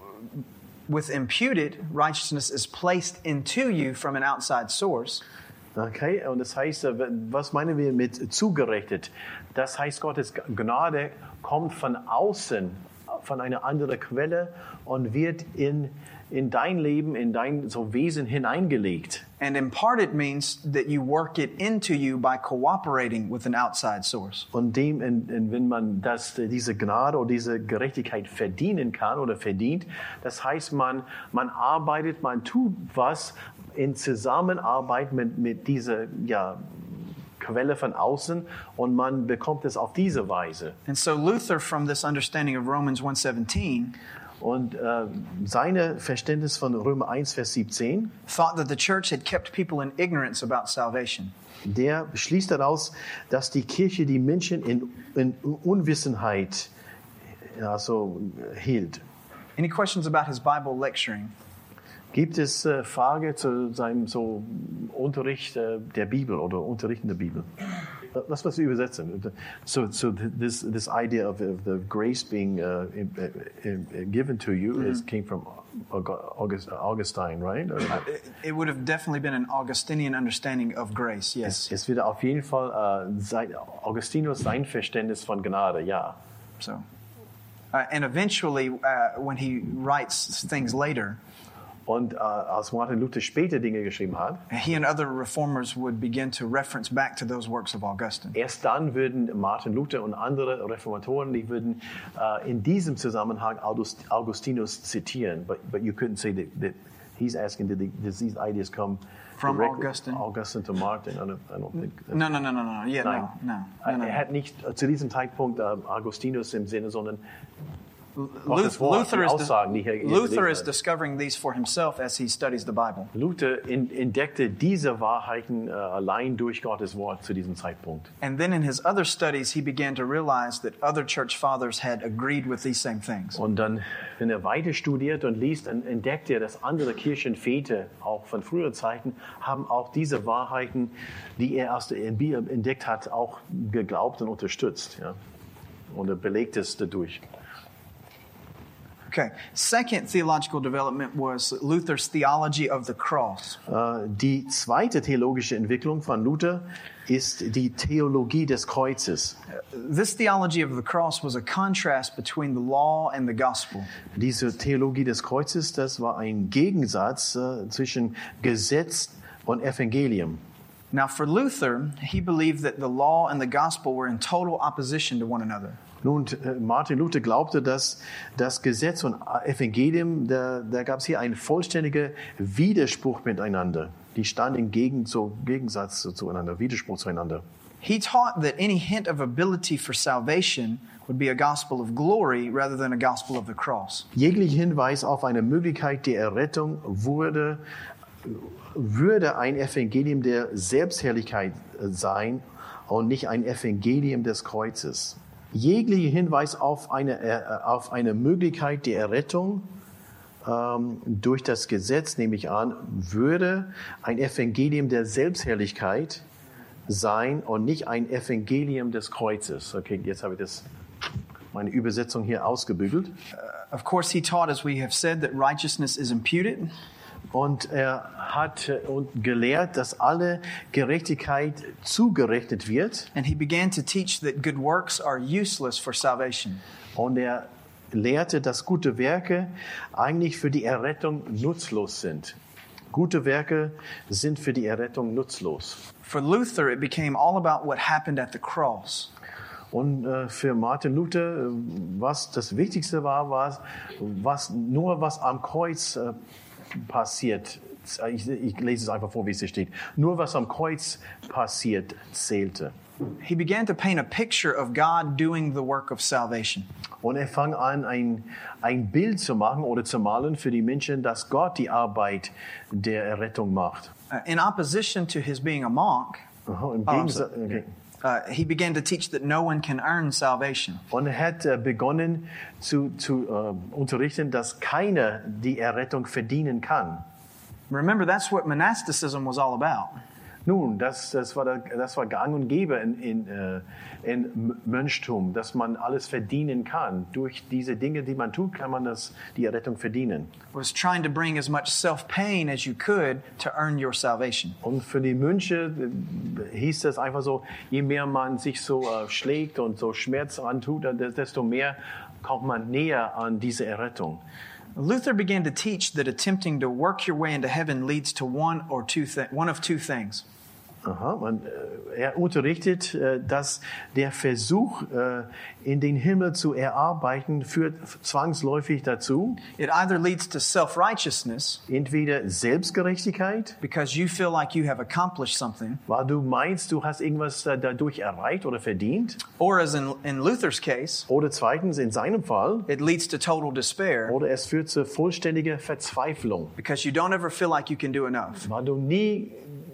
with imputed righteousness is placed into you from an outside source. Okay, und das heißt, was meinen wir mit zugerechnet? Das heißt, Gottes Gnade kommt von außen, von einer anderen Quelle und wird in, in dein Leben, in dein so Wesen hineingelegt. And imparted means that you work it into you by cooperating with an outside source. Und dem, in, in, wenn man das, diese Gnade oder diese Gerechtigkeit verdienen kann oder verdient, das heißt, man, man arbeitet, man tut was in Zusammenarbeit mit, mit dieser, ja, Quelle von außen und man bekommt es auf diese Weise. And so Luther, from this understanding of Romans one seventeen, und äh, seine Verständnis von Römer eins, Vers siebzehn, thought that the church had kept people in ignorance about salvation. Der schließt daraus, dass die Kirche die Menschen in, in Unwissenheit ja, so, hielt. Any questions about his Bible lecturing? Gibt es äh, Frage zu seinem so Unterricht äh, der Bibel oder Unterrichten der Bibel? Lass was übersetzen. So, so this this idea of, of the grace being uh, in, in, given to you mm-hmm. is came from August, Augustine, right? Or, it, it would have definitely been an Augustinian understanding of grace. Yes. Es, es wird auf jeden Fall uh, sein, Augustinus sein Verständnis von Gnade, ja. So, uh, and eventually, uh, when he writes things later. Und äh, als Martin Luther später Dinge geschrieben hat, he and other reformers would begin to reference back to those works of Augustine. Erst dann würden Martin Luther und andere Reformatoren, die würden äh, in diesem Zusammenhang August, Augustinus zitieren. But, but you couldn't say that, that he's asking, did, the, did these ideas come from Augustine? Augustine to Martin? I don't, I don't think. No, no, no, no, no. Yeah, Nein. no, no, no, no. Er hat nicht zu diesem Zeitpunkt äh, Augustinus im Sinne, sondern Luther, Wort, Luther, is, Aussagen, die hier, hier Luther is discovering these for himself as he studies the Bible. Luther in, entdeckte diese Wahrheiten äh, allein durch Gottes Wort zu diesem Zeitpunkt. And then in his other studies he began to realize that other church fathers had agreed with these same things. Und dann, wenn er weiter studiert und liest, dann entdeckt er, dass andere Kirchenväter, auch von früheren Zeiten, haben auch diese Wahrheiten, die er aus der Bibel entdeckt hat, auch geglaubt und unterstützt. Ja? Und er belegt es dadurch. Okay. Second theological development was Luther's theology of the cross. Uh, die zweite theologische Entwicklung von Luther ist die Theologie des Kreuzes. This theology of the cross was a contrast between the law and the gospel. Diese Theologie des Kreuzes, das war ein Gegensatz uh, zwischen Gesetz und Evangelium. Now for Luther, he believed that the law and the gospel were in total opposition to one another. Nun, Martin Luther glaubte, dass das Gesetz und Evangelium, da, da gab es hier einen vollständigen Widerspruch miteinander. Die standen im Gegen, so Gegensatz zueinander, Widerspruch zueinander. He taught that any hint of ability for salvation would be a gospel of glory rather than a gospel of the cross. Jeglicher Hinweis auf eine Möglichkeit der Errettung wurde, würde ein Evangelium der Selbstherrlichkeit sein und nicht ein Evangelium des Kreuzes. Jeglicher Hinweis auf eine, äh, auf eine Möglichkeit der Errettung ähm, durch das Gesetz, nehme ich an, würde ein Evangelium der Selbstherrlichkeit sein und nicht ein Evangelium des Kreuzes. Okay, jetzt habe ich das, meine Übersetzung hier ausgebügelt. Uh, of course, he taught, as we have said, that righteousness is imputed. Und er hat gelehrt, dass alle Gerechtigkeit zugerechnet wird. And he began to teach that good works are useless for salvation. Und er lehrte, dass gute Werke eigentlich für die Errettung nutzlos sind. Gute Werke sind für die Errettung nutzlos. For Luther, it became all about what happened at the cross. Und äh, für Martin Luther, was das Wichtigste war, war was, nur was am Kreuz äh, passiert. Ich, ich lese es einfach vor, wie es hier steht. Nur was am Kreuz passiert, zählte. He began to paint a picture of God doing the work of salvation. Und er fing an, ein, ein Bild zu machen oder zu malen für die Menschen, dass Gott die Arbeit der Errettung macht. Uh, in opposition to his being a monk, Aha, im oh, Gegensatz, okay. uh, he began to teach that no one can earn salvation. Und er hat äh, begonnen zu, zu äh, unterrichten, dass keiner die Errettung verdienen kann. Remember, that's what monasticism was all about. Nun, das, das, war, das war gang und gäbe in, in, äh, in Mönchtum, dass man alles verdienen kann. Durch diese Dinge, die man tut, kann man das, die Errettung verdienen. Was trying to bring as much self-pain as you could to earn your salvation. Und für die Mönche hieß das einfach so, je mehr man sich so äh, schlägt und so Schmerz antut, desto mehr kommt man näher an diese Errettung. Luther began to teach that attempting to work your way into heaven leads to one or two thi- one of two things. Aha, und er unterrichtet, dass der Versuch, in den Himmel zu erarbeiten, führt zwangsläufig dazu. It either leads to self-righteousness, entweder Selbstgerechtigkeit, because you feel like you have accomplished something, weil du meinst, du hast irgendwas dadurch erreicht oder verdient. Or as in, in Luther's case, oder zweitens in seinem Fall, it leads to total despair, oder es führt zu vollständiger Verzweiflung, because you don't ever feel like you can do enough. Weil du nie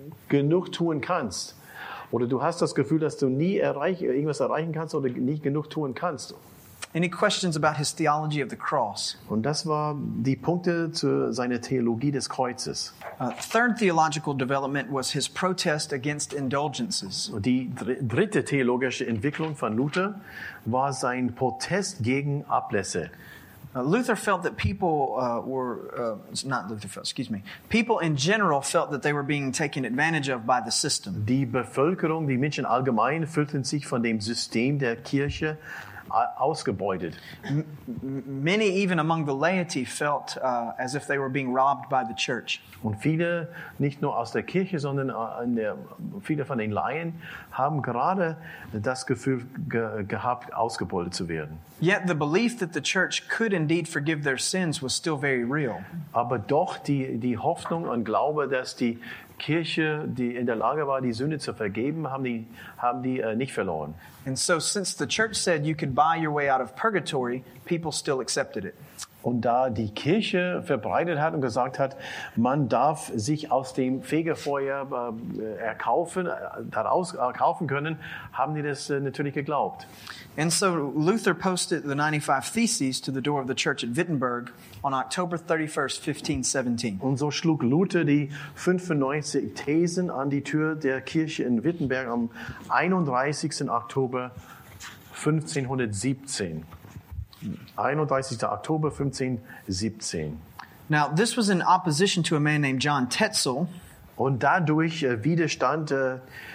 genug tun kannst. Oder du hast das Gefühl, dass du nie erreich, irgendwas erreichen kannst oder nie genug tun kannst. Any questions about his theology of the cross? Und das war die Punkte zu seiner Theologie des Kreuzes. Uh, third theological development was his protest against indulgences. Und die dr- dritte theologische Entwicklung von Luther war sein Protest gegen Ablässe. Uh, Luther felt that people uh, were, uh, it's not Luther felt, excuse me, people in general felt that they were being taken advantage of by the system. Die Bevölkerung, die Menschen allgemein fühlten sich von dem System der Kirche ausgebeutet. M- many, even among the laity, felt uh, as if they were being robbed by the church. Und viele, nicht nur aus der Kirche, sondern in der, viele von den Laien haben gerade das Gefühl ge- gehabt, ausgebeutet zu werden. Yet the belief that the church could indeed forgive their sins was still very real. Aber doch die, die Hoffnung und Glaube, dass die Kirche, die in der Lage war, die Sünde zu vergeben, haben die, haben die äh, nicht verloren. And so since the church said you could buy your way out of purgatory, people still accepted it. Und da die Kirche verbreitet hat und gesagt hat, man darf sich aus dem Fegefeuer äh, erkaufen, äh, daraus erkaufen können, haben die das äh, natürlich geglaubt. And so Luther posted the ninety-five Theses to the door of the church at Wittenberg on October thirty-first, fifteen seventeen. Und so schlug Luther die fünfundneunzig Thesen an die Tür der Kirche in Wittenberg am einunddreißigsten Oktober fünfzehnhundertsiebzehn. einunddreißigsten Oktober fünfzehnhundertsiebzehn. Now, this was in opposition to a man named John Tetzel, Und dadurch äh, widerstand äh,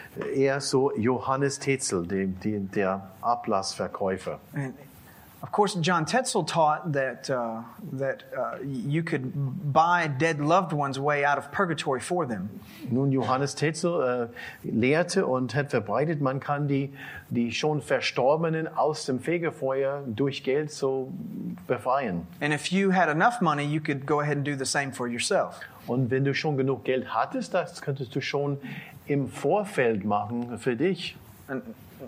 er so Johannes Tetzel, dem, dem, der Ablassverkäufer. and of course, John Tetzel taught that uh, that uh, you could buy dead loved ones' way out of purgatory for them. Nun, Johannes Tetzel äh, lehrte und hat verbreitet, man kann die, die schon Verstorbenen aus dem Fegefeuer durch Geld so befreien. And if you had enough money, you could go ahead and do the same for yourself. Und wenn du schon genug Geld hattest, das könntest du schon im Vorfeld machen für dich. And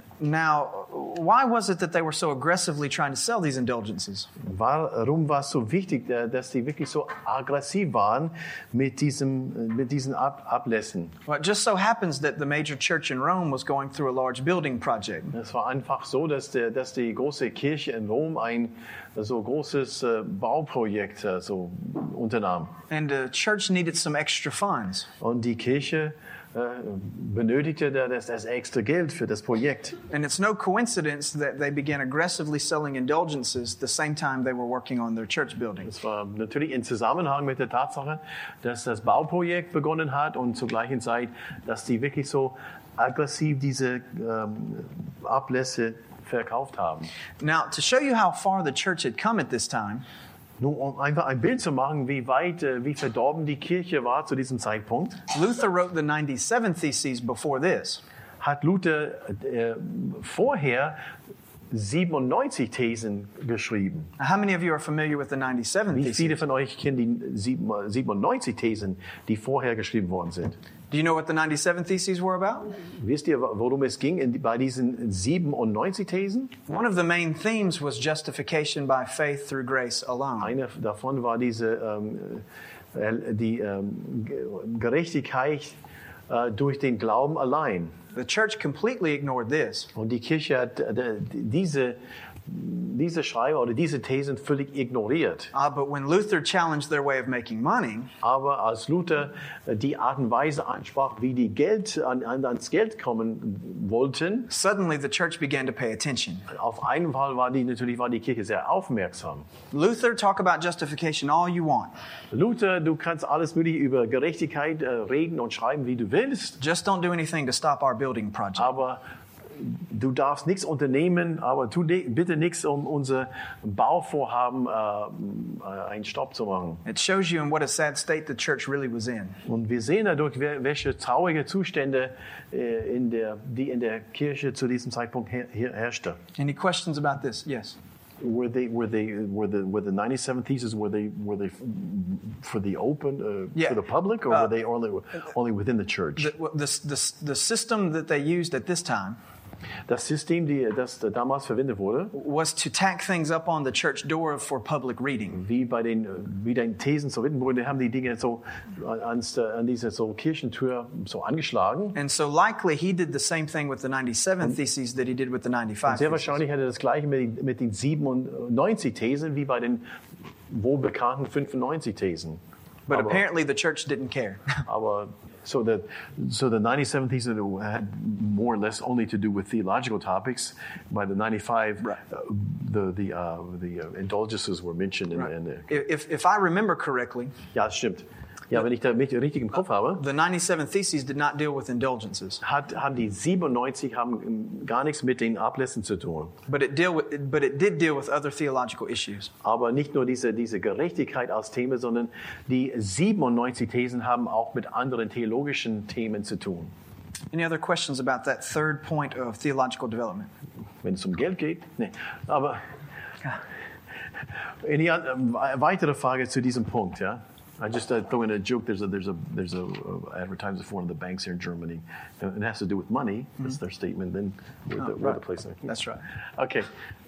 now, why was it that they were so aggressively trying to sell these indulgences? Warum war es so wichtig, dass die wirklich so aggressiv waren mit, diesem, mit diesen Ab- Ablässen? Well, it just so happens that the major church in Rome was going through a large building project. Es war einfach so, dass, der, dass die große Kirche in Rom ein so großes äh, Bauprojekt äh, so unternahm. And the church needed some extra funds. Und die Kirche äh, benötigte das, das extra Geld für das Projekt. And it's no coincidence that they began aggressively selling indulgences the same time they were working on their church building. Das war natürlich in Zusammenhang mit der Tatsache, dass das Bauprojekt begonnen hat und zur gleichen Zeit, dass die wirklich so aggressiv diese ähm, Ablässe verkauft haben. Now, to show you how far the church had come at this time, Nur um einfach ein Bild zu machen, wie weit, äh, wie verdorben die Kirche war zu diesem Zeitpunkt, Luther wrote the ninety-seven Theses before this. hat Luther äh, vorher siebenundneunzig Thesen geschrieben. Now, how many of you are familiar with the ninety-seven Wie viele Theses? von euch kennen die sieben- siebenundneunzig Thesen, die vorher geschrieben worden sind? Do you know what the ninety-seven Theses were about? Wisst ihr, worum es ging in, bei diesen siebenundneunzig Thesen? One of the main themes was justification by faith through grace alone. Eine davon war diese ähm, äh, die ähm, Gerechtigkeit äh, durch den Glauben allein. The church completely ignored this. Und die Kirche hat äh, diese diese Schreiber oder diese Thesen völlig ignoriert. Uh, but when Luther challenged their way of making money, Aber als Luther äh, die Art und Weise ansprach, wie die Geld an, an, ans Geld kommen wollten, suddenly the church began to pay attention. auf einen Fall war die natürlich war die Kirche sehr aufmerksam. Luther, talk about justification all you want. Luther, du kannst alles mögliche über Gerechtigkeit äh, reden und schreiben, wie du willst, Just don't do anything to stop our building project. aber du darfst nichts unternehmen, aber tu bitte nichts, um unser Bauvorhaben äh, einen Stopp zu machen. It shows you in what a sad state the church really was in. Und wir sehen dadurch, welche traurige Zustände äh, in der, die in der Kirche zu diesem Zeitpunkt her, her, herrschte. Any questions about this? Yes. Were they were they were the were the ninety-seven theses were they were they for the open uh, Yeah. for the public, or Uh, were they only only within the church? The, the, the, the system that they used at this time Das System, die, das damals verwendet wurde, was to tack things up on the church door for public reading. wie bei den wie den Thesen zur Wittenbrunde, haben die Dinge so an, an diese so Kirchentür so angeschlagen. And so likely he did the same thing with the ninety-seven theses that he did with the ninety-five. Sehr theses. wahrscheinlich hat er das gleiche mit, mit den siebenundneunzig Thesen wie bei den wohl bekannten fünfundneunzig Thesen. But aber, apparently the church didn't care. aber so the so the ninety-seven theses had more or less only to do with theological topics. By the ninety-five, Right. uh, the the uh, the uh, indulgences were mentioned in, in the. If, if I remember correctly, Ja, das stimmt. Ja, wenn ich da mit richtig im Kopf habe, the ninety-seven theses did not deal with indulgences, hat, haben die siebenundneunzig haben gar nichts mit den Ablässen zu tun. but it deal with, but it did deal with other theological issues. Aber nicht nur diese, diese Gerechtigkeit als Thema, sondern die siebenundneunzig Thesen haben auch mit anderen theologischen Themen zu tun. Any other questions about that third point of theological development? Wenn es um Geld geht, nee. Aber eine äh, weitere Frage zu diesem Punkt, ja? I just uh, throw in a joke. There's a there's a there's a uh, advertisement for one of the banks here in Germany. And it has to do with money. Mm-hmm. That's their statement. Then we're, Oh, the, we're right. the place. There. That's right. Okay.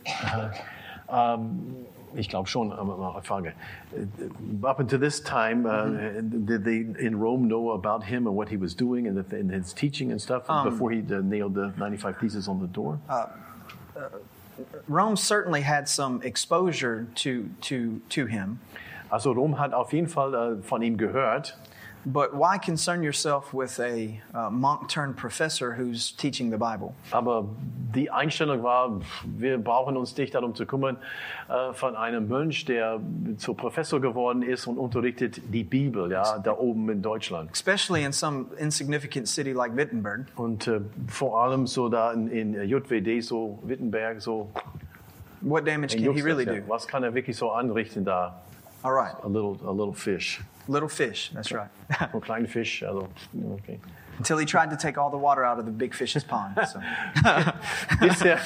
Uh, um, ich glaube schon. Aber eine Frage. Up until this time, uh, mm-hmm. did they in Rome know about him and what he was doing and, the, and his teaching and stuff um, before he uh, nailed the ninety-five theses on the door? Uh, uh, Rome certainly had some exposure to to to him. Also Rom hat auf jeden Fall uh, von ihm gehört. But why concern yourself with a uh, monk-turned-professor who's teaching the Bible? Aber die Einstellung war, wir brauchen uns nicht darum zu kümmern, äh, von einem Mönch, der zu Professor geworden ist und unterrichtet die Bibel, ja, da oben in Deutschland. Especially in some insignificant city like Wittenberg. Und äh, vor allem so da in, in J W D, so Wittenberg, so. What damage in can he Juxtas, really ja. do? Was kann er wirklich so anrichten da? All right. A little, a little fish. Little fish, that's right. Ein kleiner Fisch, also, okay. Until he tried to take all the water out of the big fish's pond. So. bis, er,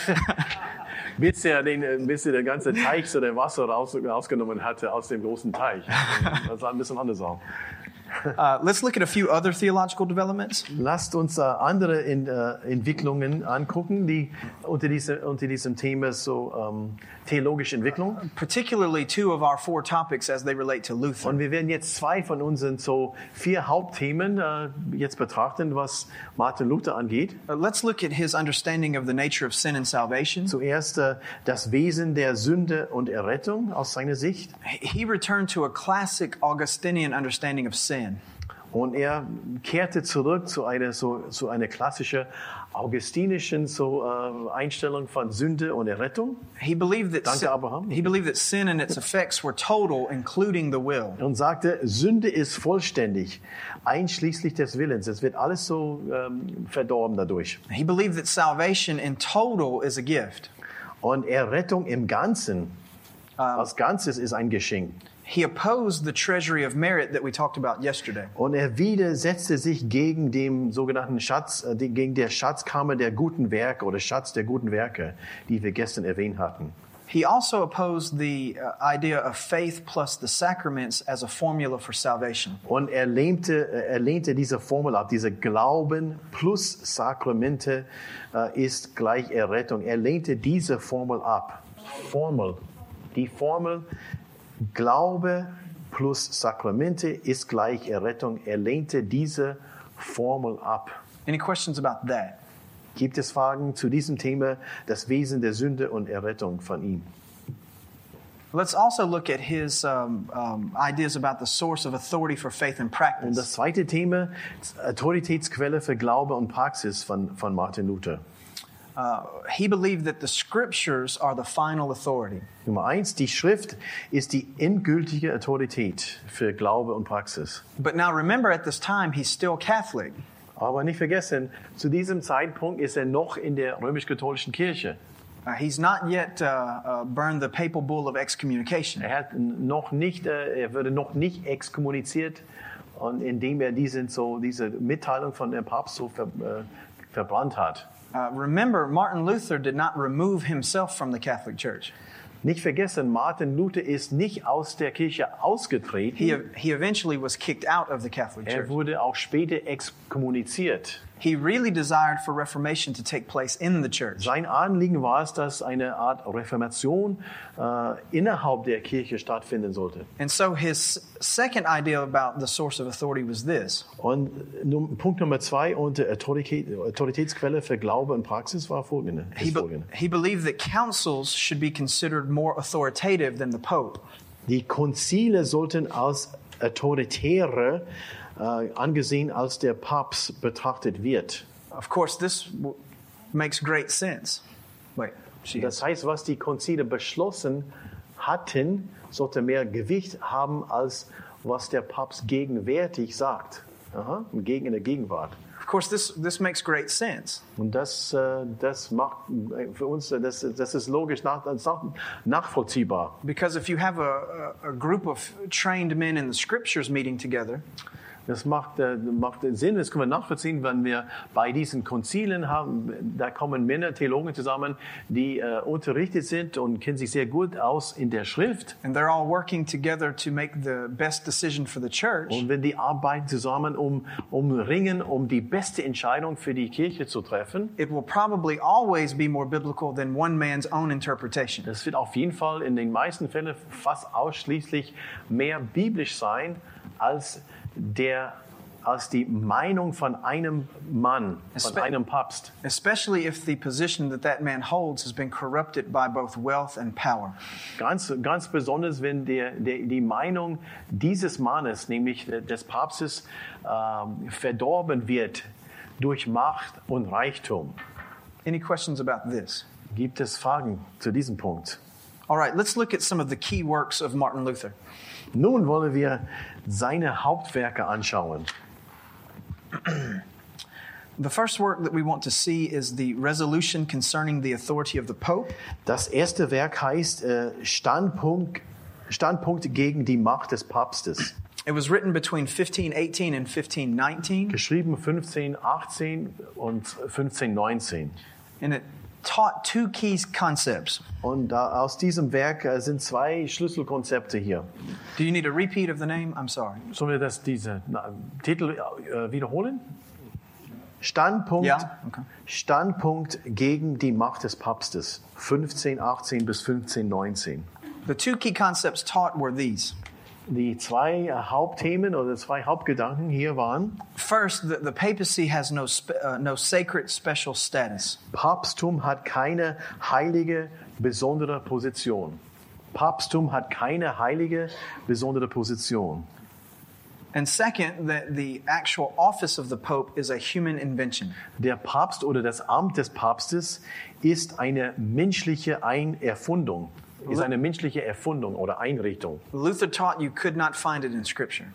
bis, er den, bis er der ganze Teich so der Wasser raus, rausgenommen hatte aus dem großen Teich. Das sah ein bisschen anders aus. Uh, let's look at a few other theological developments. Lasst uns uh, andere in, uh, Entwicklungen angucken, die unter, diese, unter diesem Thema so um, theologische Entwicklung. Particularly two of our four topics as they relate to Luther. Und wir werden jetzt zwei von unseren so vier Hauptthemen uh, jetzt betrachten, was Martin Luther angeht. Uh, let's look at his understanding of the nature of sin and salvation. Zuerst uh, das Wesen der Sünde und Errettung aus seiner Sicht. He returned to a classic Augustinian understanding of sin. Und er kehrte zurück zu einer so zu einer klassischen augustinischen so äh, Einstellung von Sünde und Errettung. He believed that Danke, sin, Abraham. he believed that sin and its effects were total, including the will. Und sagte, Sünde ist vollständig, einschließlich des Willens. Es wird alles so ähm, verdorben dadurch. He believed that salvation in total is a gift. Und Errettung im Ganzen, als Ganzes ist ein Geschenk. He opposed the treasury of merit that we talked about yesterday. Und er widersetzte sich gegen den sogenannten Schatz, äh, gegen der Schatzkammer der guten Werke oder Schatz der guten Werke, die wir gestern erwähnt hatten. He also opposed the uh, idea of faith plus the sacraments as a formula for salvation. Und er lehnte, er lehnte diese Formel ab, diese Glauben plus Sakramente äh, ist gleich Errettung. Er lehnte diese Formel ab. Formel. Die Formel Glaube plus Sakramente ist gleich Errettung. Er lehnte diese Formel ab. Any questions about that? Gibt es Fragen zu diesem Thema, das Wesen der Sünde und Errettung von ihm? Let's also look at his um, um, ideas about the source of authority for faith and Und practice. das zweite Thema, Autoritätsquelle für Glaube und Praxis von, von Martin Luther. Uh, he believed that the scriptures are the final authority. Nummer eins, die Schrift ist die endgültige Autorität für Glaube und Praxis. But now remember, at this time, he's still Catholic. Aber nicht vergessen, zu diesem Zeitpunkt ist er noch in der römisch-katholischen Kirche. Uh, he's not yet uh, uh, burned the papal bull of excommunication. Er hat noch nicht, äh, er würde noch nicht exkommuniziert, und indem er diese, so, diese Mitteilung von dem Papst so ver, äh, verbrannt hat. Uh, remember, Martin Luther did not remove himself from the Catholic Church. Nicht vergessen, Martin Luther ist nicht aus der Kirche ausgetreten. He, he eventually was kicked out of the Catholic Er Church. wurde auch später exkommuniziert. He really desired for Reformation to take place in the church. Sein Anliegen war es, dass eine Art Reformation äh, innerhalb der Kirche stattfinden sollte. And so his second idea about the source of authority was this. Und nun, Punkt Nummer zwei unter Autorität, Autoritätsquelle für Glaube und Praxis war folgende. He, Ist be- folgende. he believed that councils should be considered more authoritative than the Pope. Die Konzile sollten als autoritärer äh, angesehen als der Papst betrachtet wird. Of course, this w- makes great sense. Wait, she Das heißt, was die Konzile beschlossen hatten, sollte mehr Gewicht haben, als was der Papst gegenwärtig sagt. Aha, gegen in der Gegenwart. Of course, this, this makes great sense. Und das, äh, das macht für uns, das, das ist logisch nach, nach, nachvollziehbar. Because if you have a, a, a group of trained men in the scriptures meeting together, Das macht, äh, macht Sinn, das können wir nachvollziehen, wenn wir bei diesen Konzilen haben, da kommen Männer, Theologen zusammen, die äh, unterrichtet sind und kennen sich sehr gut aus in der Schrift. and they're all working together to make the best decision for the church, Und wenn die arbeiten zusammen, um, um ringen, um die beste Entscheidung für die Kirche zu treffen, it will probably always be more biblical than one man's own interpretation. das wird auf jeden Fall in den meisten Fällen fast ausschließlich mehr biblisch sein, als der, als die Meinung von einem Mann, von Espe- einem Papst. Especially if the position that that man holds has been corrupted by both wealth and power. Ganz, ganz besonders, wenn der, der, die Meinung dieses Mannes, nämlich des Papstes, ähm, verdorben wird durch Macht und Reichtum. Any questions about this? Gibt es Fragen zu diesem Punkt? All right, let's look at some of the key works of Martin Luther. Nun wollen wir seine Hauptwerke anschauen. The first work that we want to see is the resolution concerning the authority of the Pope. Das erste Werk heißt äh, Standpunkt, Standpunkt gegen die Macht des Papstes. It was written between fifteen eighteen and fifteen nineteen, Geschrieben fünfzehn achtzehn und fünfzehn neunzehn. and it taught two key concepts. Und da, aus diesem Werk äh, sind zwei Schlüsselkonzepte hier. Do you need a repeat of the name? I'm sorry. Sollen wir das, diese na, Titel äh, wiederholen? Standpunkt, Ja, okay. Standpunkt gegen die Macht des Papstes. fünfzehn achtzehn bis fünfzehn neunzehn. The two key concepts taught were these. Die zwei äh, Hauptthemen oder zwei Hauptgedanken hier waren: First, the, the papacy has no, spe- uh, no sacred special status. Papsttum hat keine heilige, besondere Position. Papsttum hat keine heilige, besondere Position. And second, that the actual office of the Pope is a human invention. Der Papst oder das Amt des Papstes ist eine menschliche Ein- Erfundung. Ist eine menschliche Erfundung oder Einrichtung. Luther taught you could not find it in Scripture.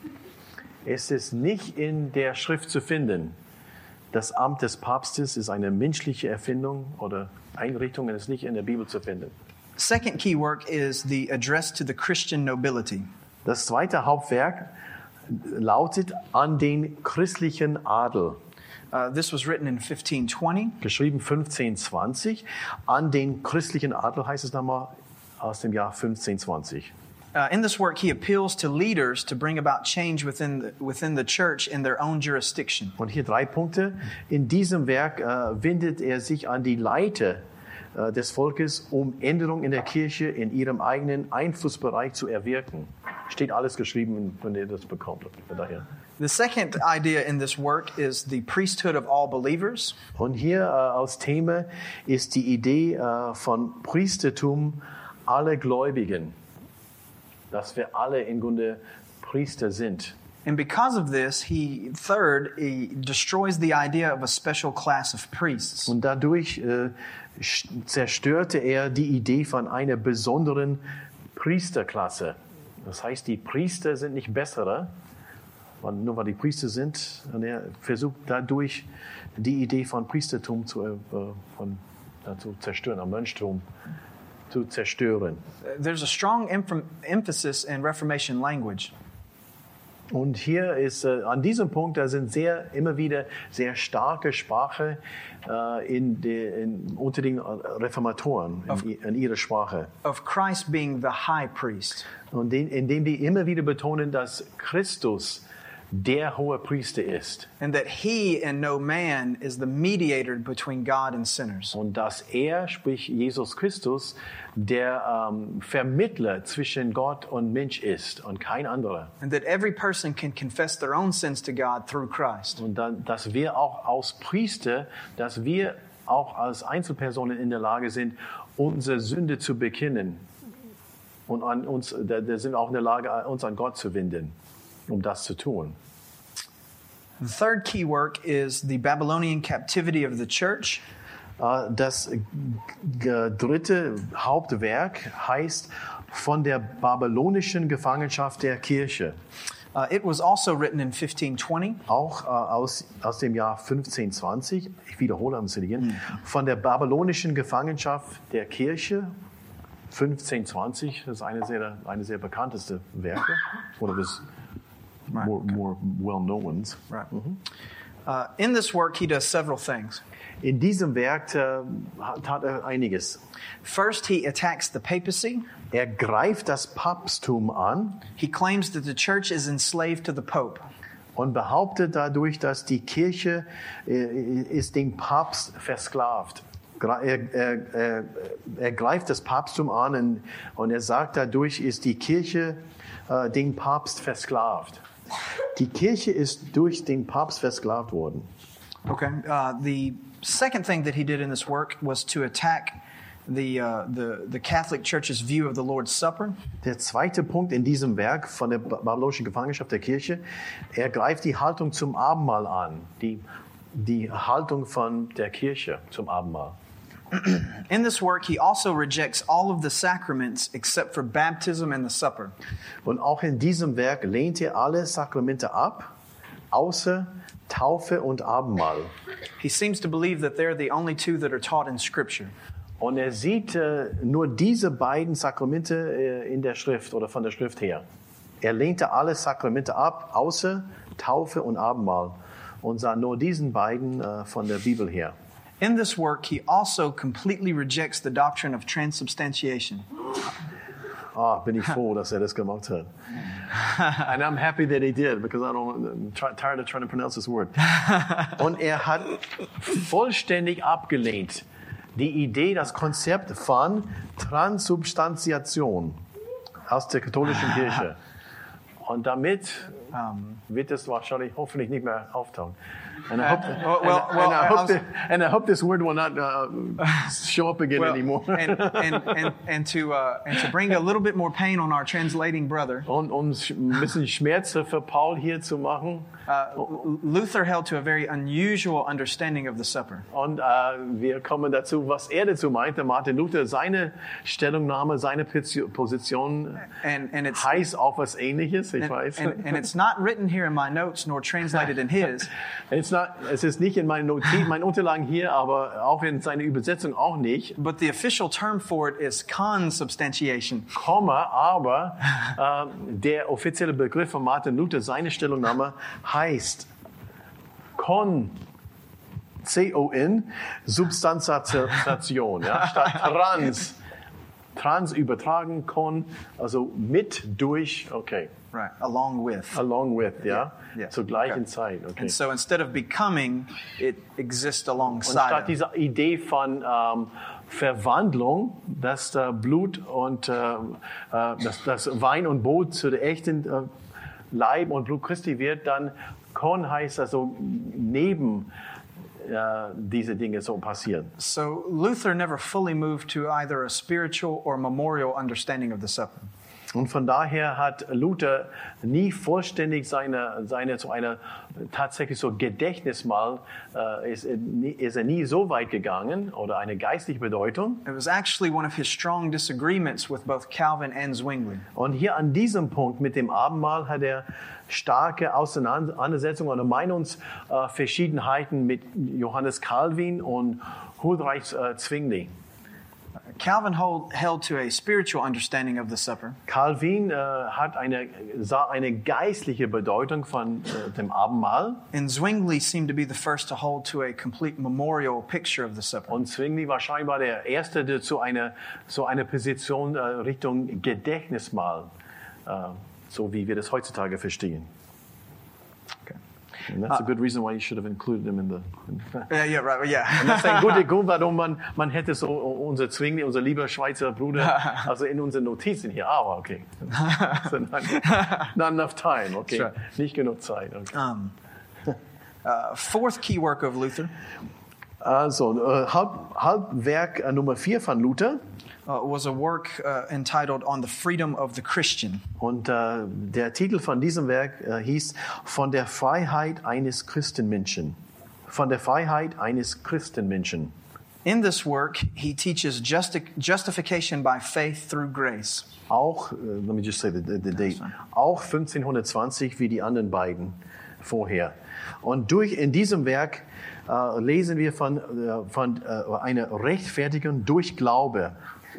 Es ist nicht in der Schrift zu finden. Das Amt des Papstes ist eine menschliche Erfindung oder Einrichtung und ist nicht in der Bibel zu finden. Second key work is the address to the Christian nobility. Das zweite Hauptwerk lautet an den christlichen Adel. Uh, this was written in fifteen twenty. Geschrieben fünfzehn zwanzig. An den christlichen Adel heißt es nochmal aus dem Jahr fünfzehn zwanzig. Uh, in this work, he appeals to leaders to bring about change within the, within the church in their own jurisdiction. Und hier drei Punkte. In diesem Werk äh, wendet er sich an die Leiter äh, des Volkes, um Änderungen in der Kirche in ihrem eigenen Einflussbereich zu erwirken. Steht alles geschrieben, wenn ihr das bekommt. Von daher. The second idea in this work is the priesthood of all believers. Und hier äh, als Thema ist die Idee äh, von Priestertum aller Gläubigen. Dass wir alle im Grunde Priester sind. And because of this, he, third, he destroys the idea of a special class of priests. Und dadurch äh, zerstörte er die Idee von einer besonderen Priesterklasse. Das heißt, die Priester sind nicht bessere, nur weil die Priester sind. Und er versucht dadurch die Idee von Priestertum zu, äh, von, äh, zu zerstören, am Mönchtum zu zerstören. There's a strong emph- emphasis in Reformation language. Und hier ist äh, an diesem Punkt, da sind sehr immer wieder sehr starke Sprache äh, in de, in, unter den Reformatoren in, in ihrer Sprache. Of Christ being the high priest. Und den, indem die immer wieder betonen, dass Christus der hohe Priester ist. And that he and no man is the mediator between God and sinners. Und dass er, sprich Jesus Christus, der ähm, Vermittler zwischen Gott und Mensch ist und kein anderer. And that every person can confess their own sins to God through Christ. Und dann, dass wir auch als Priester, dass wir auch als Einzelpersonen in der Lage sind, unsere Sünde zu bekennen. Und an uns, da, da sind wir auch in der Lage, uns an Gott zu wenden, um das zu tun. The third key work is the Babylonian captivity of the church. Das dritte Hauptwerk heißt von der babylonischen Gefangenschaft der Kirche. Uh, it was also written in fifteen twenty. Auch äh, aus, aus dem Jahr fünfzehn zwanzig, ich wiederhole am Sinigen, von der babylonischen Gefangenschaft der Kirche, fünfzehn zwanzig, das ist eine sehr, eine sehr bekannteste Werke, oder das Right, more, okay. more well-known ones. Right. Uh, in this work, he does several things. In diesem Werk äh, tat er einiges. First, he attacks the papacy. Er greift das Papsttum an He claims that the church is enslaved to the Pope. und behauptet dadurch, dass die Kirche äh, ist dem Papst versklavt. Er, er, er, er greift das Papsttum an und, und er sagt, dadurch ist die Kirche äh, dem Papst versklavt. Die Kirche ist durch den Papst versklavt worden. Okay. Uh, the second thing that he did in this work was to attack the uh, the the Catholic Church's view of the Lord's Supper. Der zweite Punkt in diesem Werk von der babylonischen Gefangenschaft der Kirche, er greift die Haltung zum Abendmahl an, die, die Haltung von der Kirche zum Abendmahl. In this work, he also rejects all of the sacraments except for baptism and the supper. Und auch in diesem Werk lehnt er alle Sakramente ab, außer Taufe und Abendmahl. He seems to believe that they're the only two that are taught in Scripture. Und er sieht äh, nur diese beiden Sakramente äh, in der Schrift oder von der Schrift her. Er lehnte alle Sakramente ab, außer Taufe und Abendmahl, und sah nur diesen beiden äh, von der Bibel her. In this work, he also completely rejects the doctrine of transubstantiation. Ah, bin ich froh, dass er das gemacht hat. And I'm happy that he did, because I don't, I'm try, tired of trying to pronounce this word. Und er hat vollständig abgelehnt die Idee, das Konzept von Transubstantiation aus der katholischen Kirche. Und damit um, wird es wahrscheinlich hoffentlich nicht mehr auftauchen. And I hope, well, well, and, well, and, I I hope was- that, and I hope this word will not uh, show up again Well, anymore. and, and, and, and, to, uh, and to bring a little bit more pain on our translating brother, Und um ein bisschen Schmerz für Paul hier zu machen. uh, Luther held to a very unusual understanding of the supper. Und äh, wir kommen dazu, was er dazu meinte. Martin Luther, seine Stellungnahme, seine Position And, and, it's, heißt auch was Ähnliches, ich and, weiß. and, and it's not written here in my notes nor translated in his. It's not, es ist nicht in meinen Notizen, meinen Unterlagen hier, aber auch in seiner Übersetzung auch nicht. But the official term for it is consubstantiation. Komma, aber äh, der offizielle Begriff von Martin Luther, seine Stellungnahme, heißt Kon, C O N, Substantiation, ja, statt Trans. Trans übertragen, Kon, also mit, durch, okay, Right. Along with. along with, ja, Yeah. zur gleichen Okay. Zeit, okay. And so instead of becoming, it exists Und alongside. statt of. dieser Idee von ähm, Verwandlung, dass äh, Blut und äh, äh, dass, dass Wein und Brot zu der echten äh, Leib und Blut Christi wird, dann Kon heißt also neben äh, diese Dinge so passieren. So Luther never fully moved to either a spiritual or memorial understanding of the supper. Und von daher hat Luther nie vollständig seine, seine so eine tatsächlich so Gedächtnismal, äh, ist, ist er nie so weit gegangen oder eine geistliche Bedeutung. It was actually one of his strong disagreements with both Calvin and Zwingli. Und hier an diesem Punkt mit dem Abendmahl hat er starke Auseinandersetzungen oder Meinungsverschiedenheiten mit Johannes Calvin und Huldreich äh, Zwingli. Calvin hold, held to a spiritual understanding of the supper. Calvin äh, hat eine, sah eine geistliche Bedeutung von äh, dem Abendmahl. And Zwingli seemed to be the first to hold to a complete memorial picture of the supper. Und Zwingli war scheinbar der Erste, der zu einer so eine Position äh, Richtung Gedächtnismahl, äh, so wie wir das heutzutage verstehen. Okay. And that's a good reason why you should have included him in the. In Yeah, yeah, right, yeah. Und das ist ein guter Grund, warum man, man hätte so unser Zwingli, unser lieber Schweizer Bruder, also in unseren Notizen hier. Aber okay. So, not, not enough time, okay. Sure. Nicht genug Zeit. Okay. Um, uh, fourth key work of Luther Also, äh, Haupt, Hauptwerk äh, Nummer vier von Luther. uh, was a work uh, entitled On the Freedom of the Christian. Und äh, der Titel von diesem Werk äh, hieß Von der Freiheit eines Christenmenschen. Von der Freiheit eines Christenmenschen. In this work, he teaches justi- justification by faith through grace. Auch, äh, let me just say the, the, the date, auch fünfzehnhundertzwanzig wie die anderen beiden vorher. Und durch in diesem Werk äh, lesen wir von, äh, von äh, einer Rechtfertigung durch Glaube.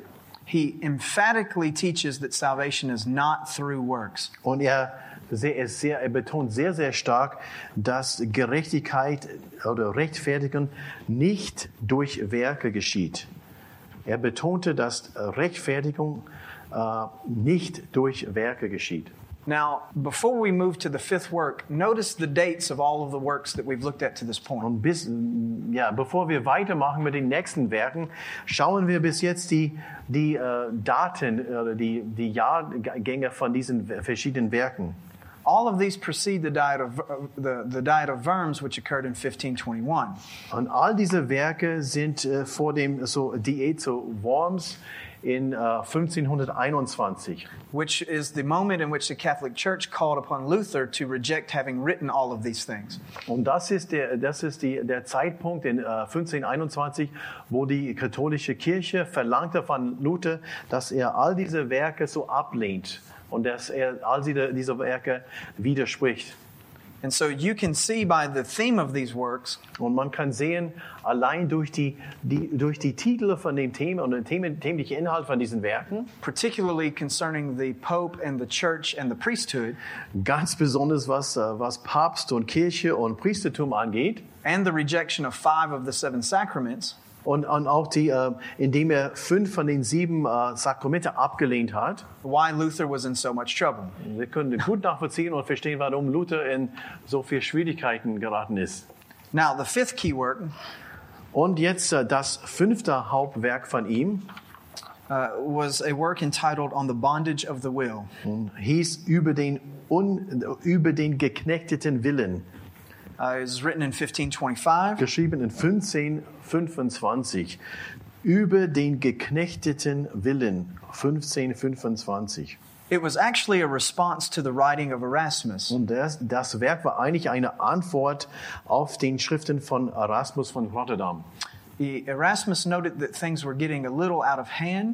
He emphatically teaches that salvation is not through works. Und er, sehr, er, sehr, er betont sehr, sehr stark, dass Gerechtigkeit oder Rechtfertigung nicht durch Werke geschieht. Er betonte, dass Rechtfertigung äh, nicht durch Werke geschieht. Now, before we move to the fifth work, notice the dates of all of the works that we've looked at to this point. Und bis, ja, bevor wir weitermachen mit den nächsten Werken, schauen wir bis jetzt die, die äh, Daten oder die, die Jahrgänge von diesen verschiedenen Werken. All of these precede the Diet of, uh, the, the Diet of Worms, which occurred in fifteen twenty-one. Und all diese Werke sind äh, vor dem so Diät zu Worms in äh, fünfzehnhunderteinundzwanzig. Which is the moment in which the Catholic Church called upon Luther to reject having written all of these things. Und das ist der, das ist die, der Zeitpunkt in äh, fünfzehnhunderteinundzwanzig, wo die katholische Kirche verlangte von Luther, dass er all diese Werke so ablehnt und dass er all diese, diese Werke widerspricht. And so you can see by the theme of these works Und man kann sehen, allein durch die, die, durch die Titel von den Themen und den Themen, themenlichen Inhalt von diesen Werken, particularly concerning the Pope and the Church and the priesthood, ganz besonders was, äh, was Papst und Kirche und Priestertum angeht, and the rejection of five of the seven sacraments, und, und auch die, äh, indem er fünf von den sieben äh, Sakramente abgelehnt hat. why Luther was in so much trouble. Wir können gut nachvollziehen und verstehen, warum Luther in so viele Schwierigkeiten geraten ist. Now, the fifth key work Und jetzt äh, das fünfte Hauptwerk von ihm uh, was a work entitled On the Bondage of the Will. hieß über den, un, über den geknechteten Willen. Uh, it was written in fifteen twenty-five. Geschrieben in fünfzehnhundertfünfundzwanzig. Über den geknechteten Willen. fünfzehnhundertfünfundzwanzig. It was actually a response to the writing of Erasmus. Und das, das Werk war eigentlich eine Antwort auf den Schriften von Erasmus von Rotterdam. The, Erasmus noted that things were getting a little out of hand.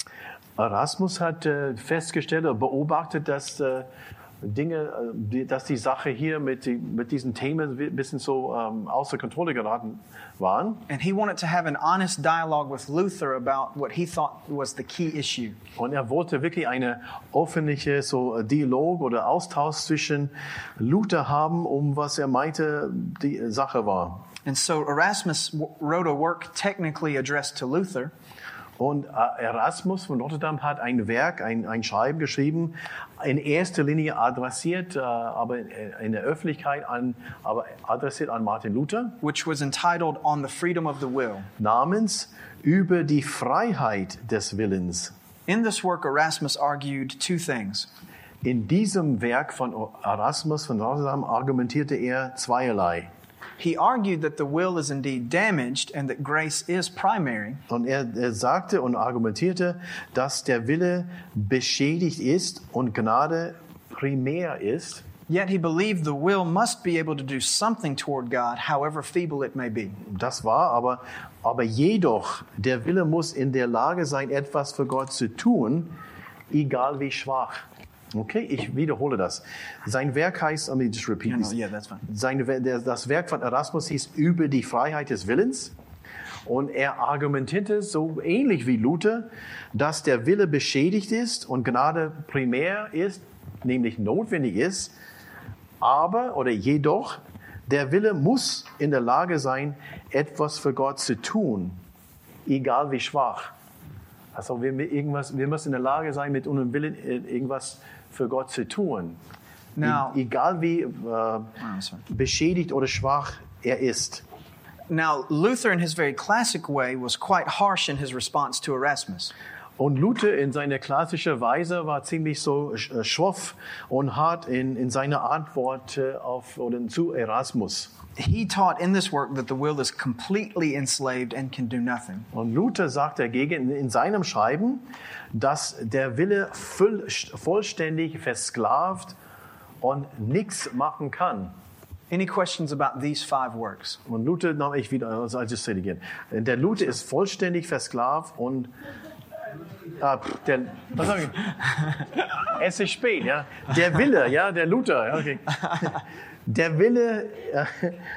Erasmus hat äh, festgestellt oder beobachtet, dass äh, Dinge, äh, die, dass die Sache hier mit, die, mit diesen Themen ein bisschen so ähm, außer Kontrolle geraten waren. And he wanted to have an honest dialogue with Luther about what he thought was the key issue. Und er wollte wirklich eine öffentliche so Dialog oder Austausch zwischen Luther haben, um was er meinte, die Sache war. And so Erasmus w- wrote a work technically addressed to Luther. Und Erasmus von Rotterdam hat ein Werk, ein, ein Schreiben geschrieben, in erster Linie adressiert, äh, aber in der Öffentlichkeit an, aber adressiert an Martin Luther, which was entitled On the Freedom of the Will. namens Über die Freiheit des Willens. In this work, Erasmus argued two things. In diesem Werk von Erasmus von Rotterdam argumentierte er zweierlei. He argued that the will is indeed damaged and that grace is primary. Und er, er sagte und argumentierte, dass der Wille beschädigt ist und Gnade primär ist. Yet he believed the will must be able to do something toward God, however feeble it may be. Das war aber, aber jedoch, der Wille muss in der Lage sein, etwas für Gott zu tun, egal wie schwach. Okay, ich wiederhole das. Sein Werk heißt, let me just repeat No, no, this. yeah, that's fine. Sein, der, das Werk von Erasmus hieß Über die Freiheit des Willens. Und er argumentierte so ähnlich wie Luther, dass der Wille beschädigt ist und Gnade primär ist, nämlich notwendig ist. Aber oder jedoch, der Wille muss in der Lage sein, etwas für Gott zu tun, egal wie schwach. Also wir, irgendwas, wir müssen in der Lage sein, mit unserem Willen irgendwas für Gott zu tun. Now, E- egal wie äh, oh, sorry. beschädigt oder schwach er ist. Now, Luther, in his very classic way, was quite harsh in his response to Erasmus. Und Luther in seiner klassischen Weise war ziemlich so sch- schroff und hart in, in seiner Antwort äh, auf oder zu Erasmus. He taught in this work that the will is completely enslaved and can do nothing. Und Luther sagt dagegen in seinem Schreiben, dass der Wille voll, vollständig versklavt und nichts machen kann. Any questions about these five works? Und Luther, no, ich wieder, also I just say it again. Der Luther ist vollständig versklavt und ah, der, was sag ich? Es ist spät, ja. Der Wille, ja, der Luther, ja, okay. Der Wille äh,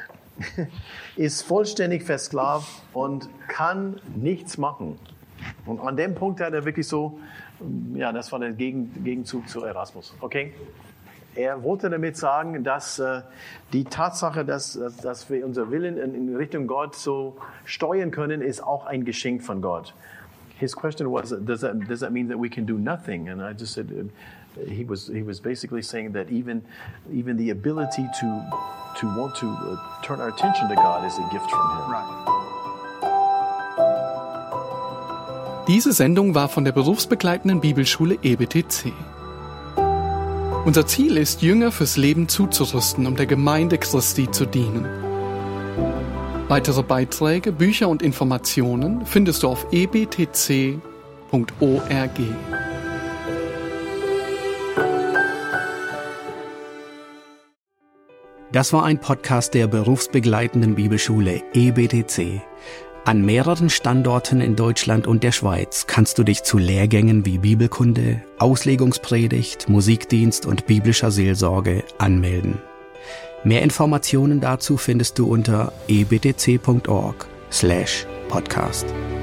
ist vollständig versklavt und kann nichts machen. Und an dem Punkt hat er wirklich so, ja, das war der Gegen, Gegenzug zu Erasmus, okay? Er wollte damit sagen, dass äh, die Tatsache, dass, dass wir unser Willen in, in Richtung Gott so steuern können, ist auch ein Geschenk von Gott. His question was, does that, does that mean that we can do nothing? And I just said, uh, he was he was basically saying that even even the ability to to want to uh, turn our attention to God is a gift from Him. Right. Diese Sendung war von der berufsbegleitenden Bibelschule E B T C. Unser Ziel ist, Jünger fürs Leben zuzurüsten, um der Gemeinde Christi zu dienen. Weitere Beiträge, Bücher und Informationen findest du auf e b t c punkt org. Das war ein Podcast der berufsbegleitenden Bibelschule E B T C. An mehreren Standorten in Deutschland und der Schweiz kannst du dich zu Lehrgängen wie Bibelkunde, Auslegungspredigt, Musikdienst und biblischer Seelsorge anmelden. Mehr Informationen dazu findest du unter e b t c punkt org slash podcast.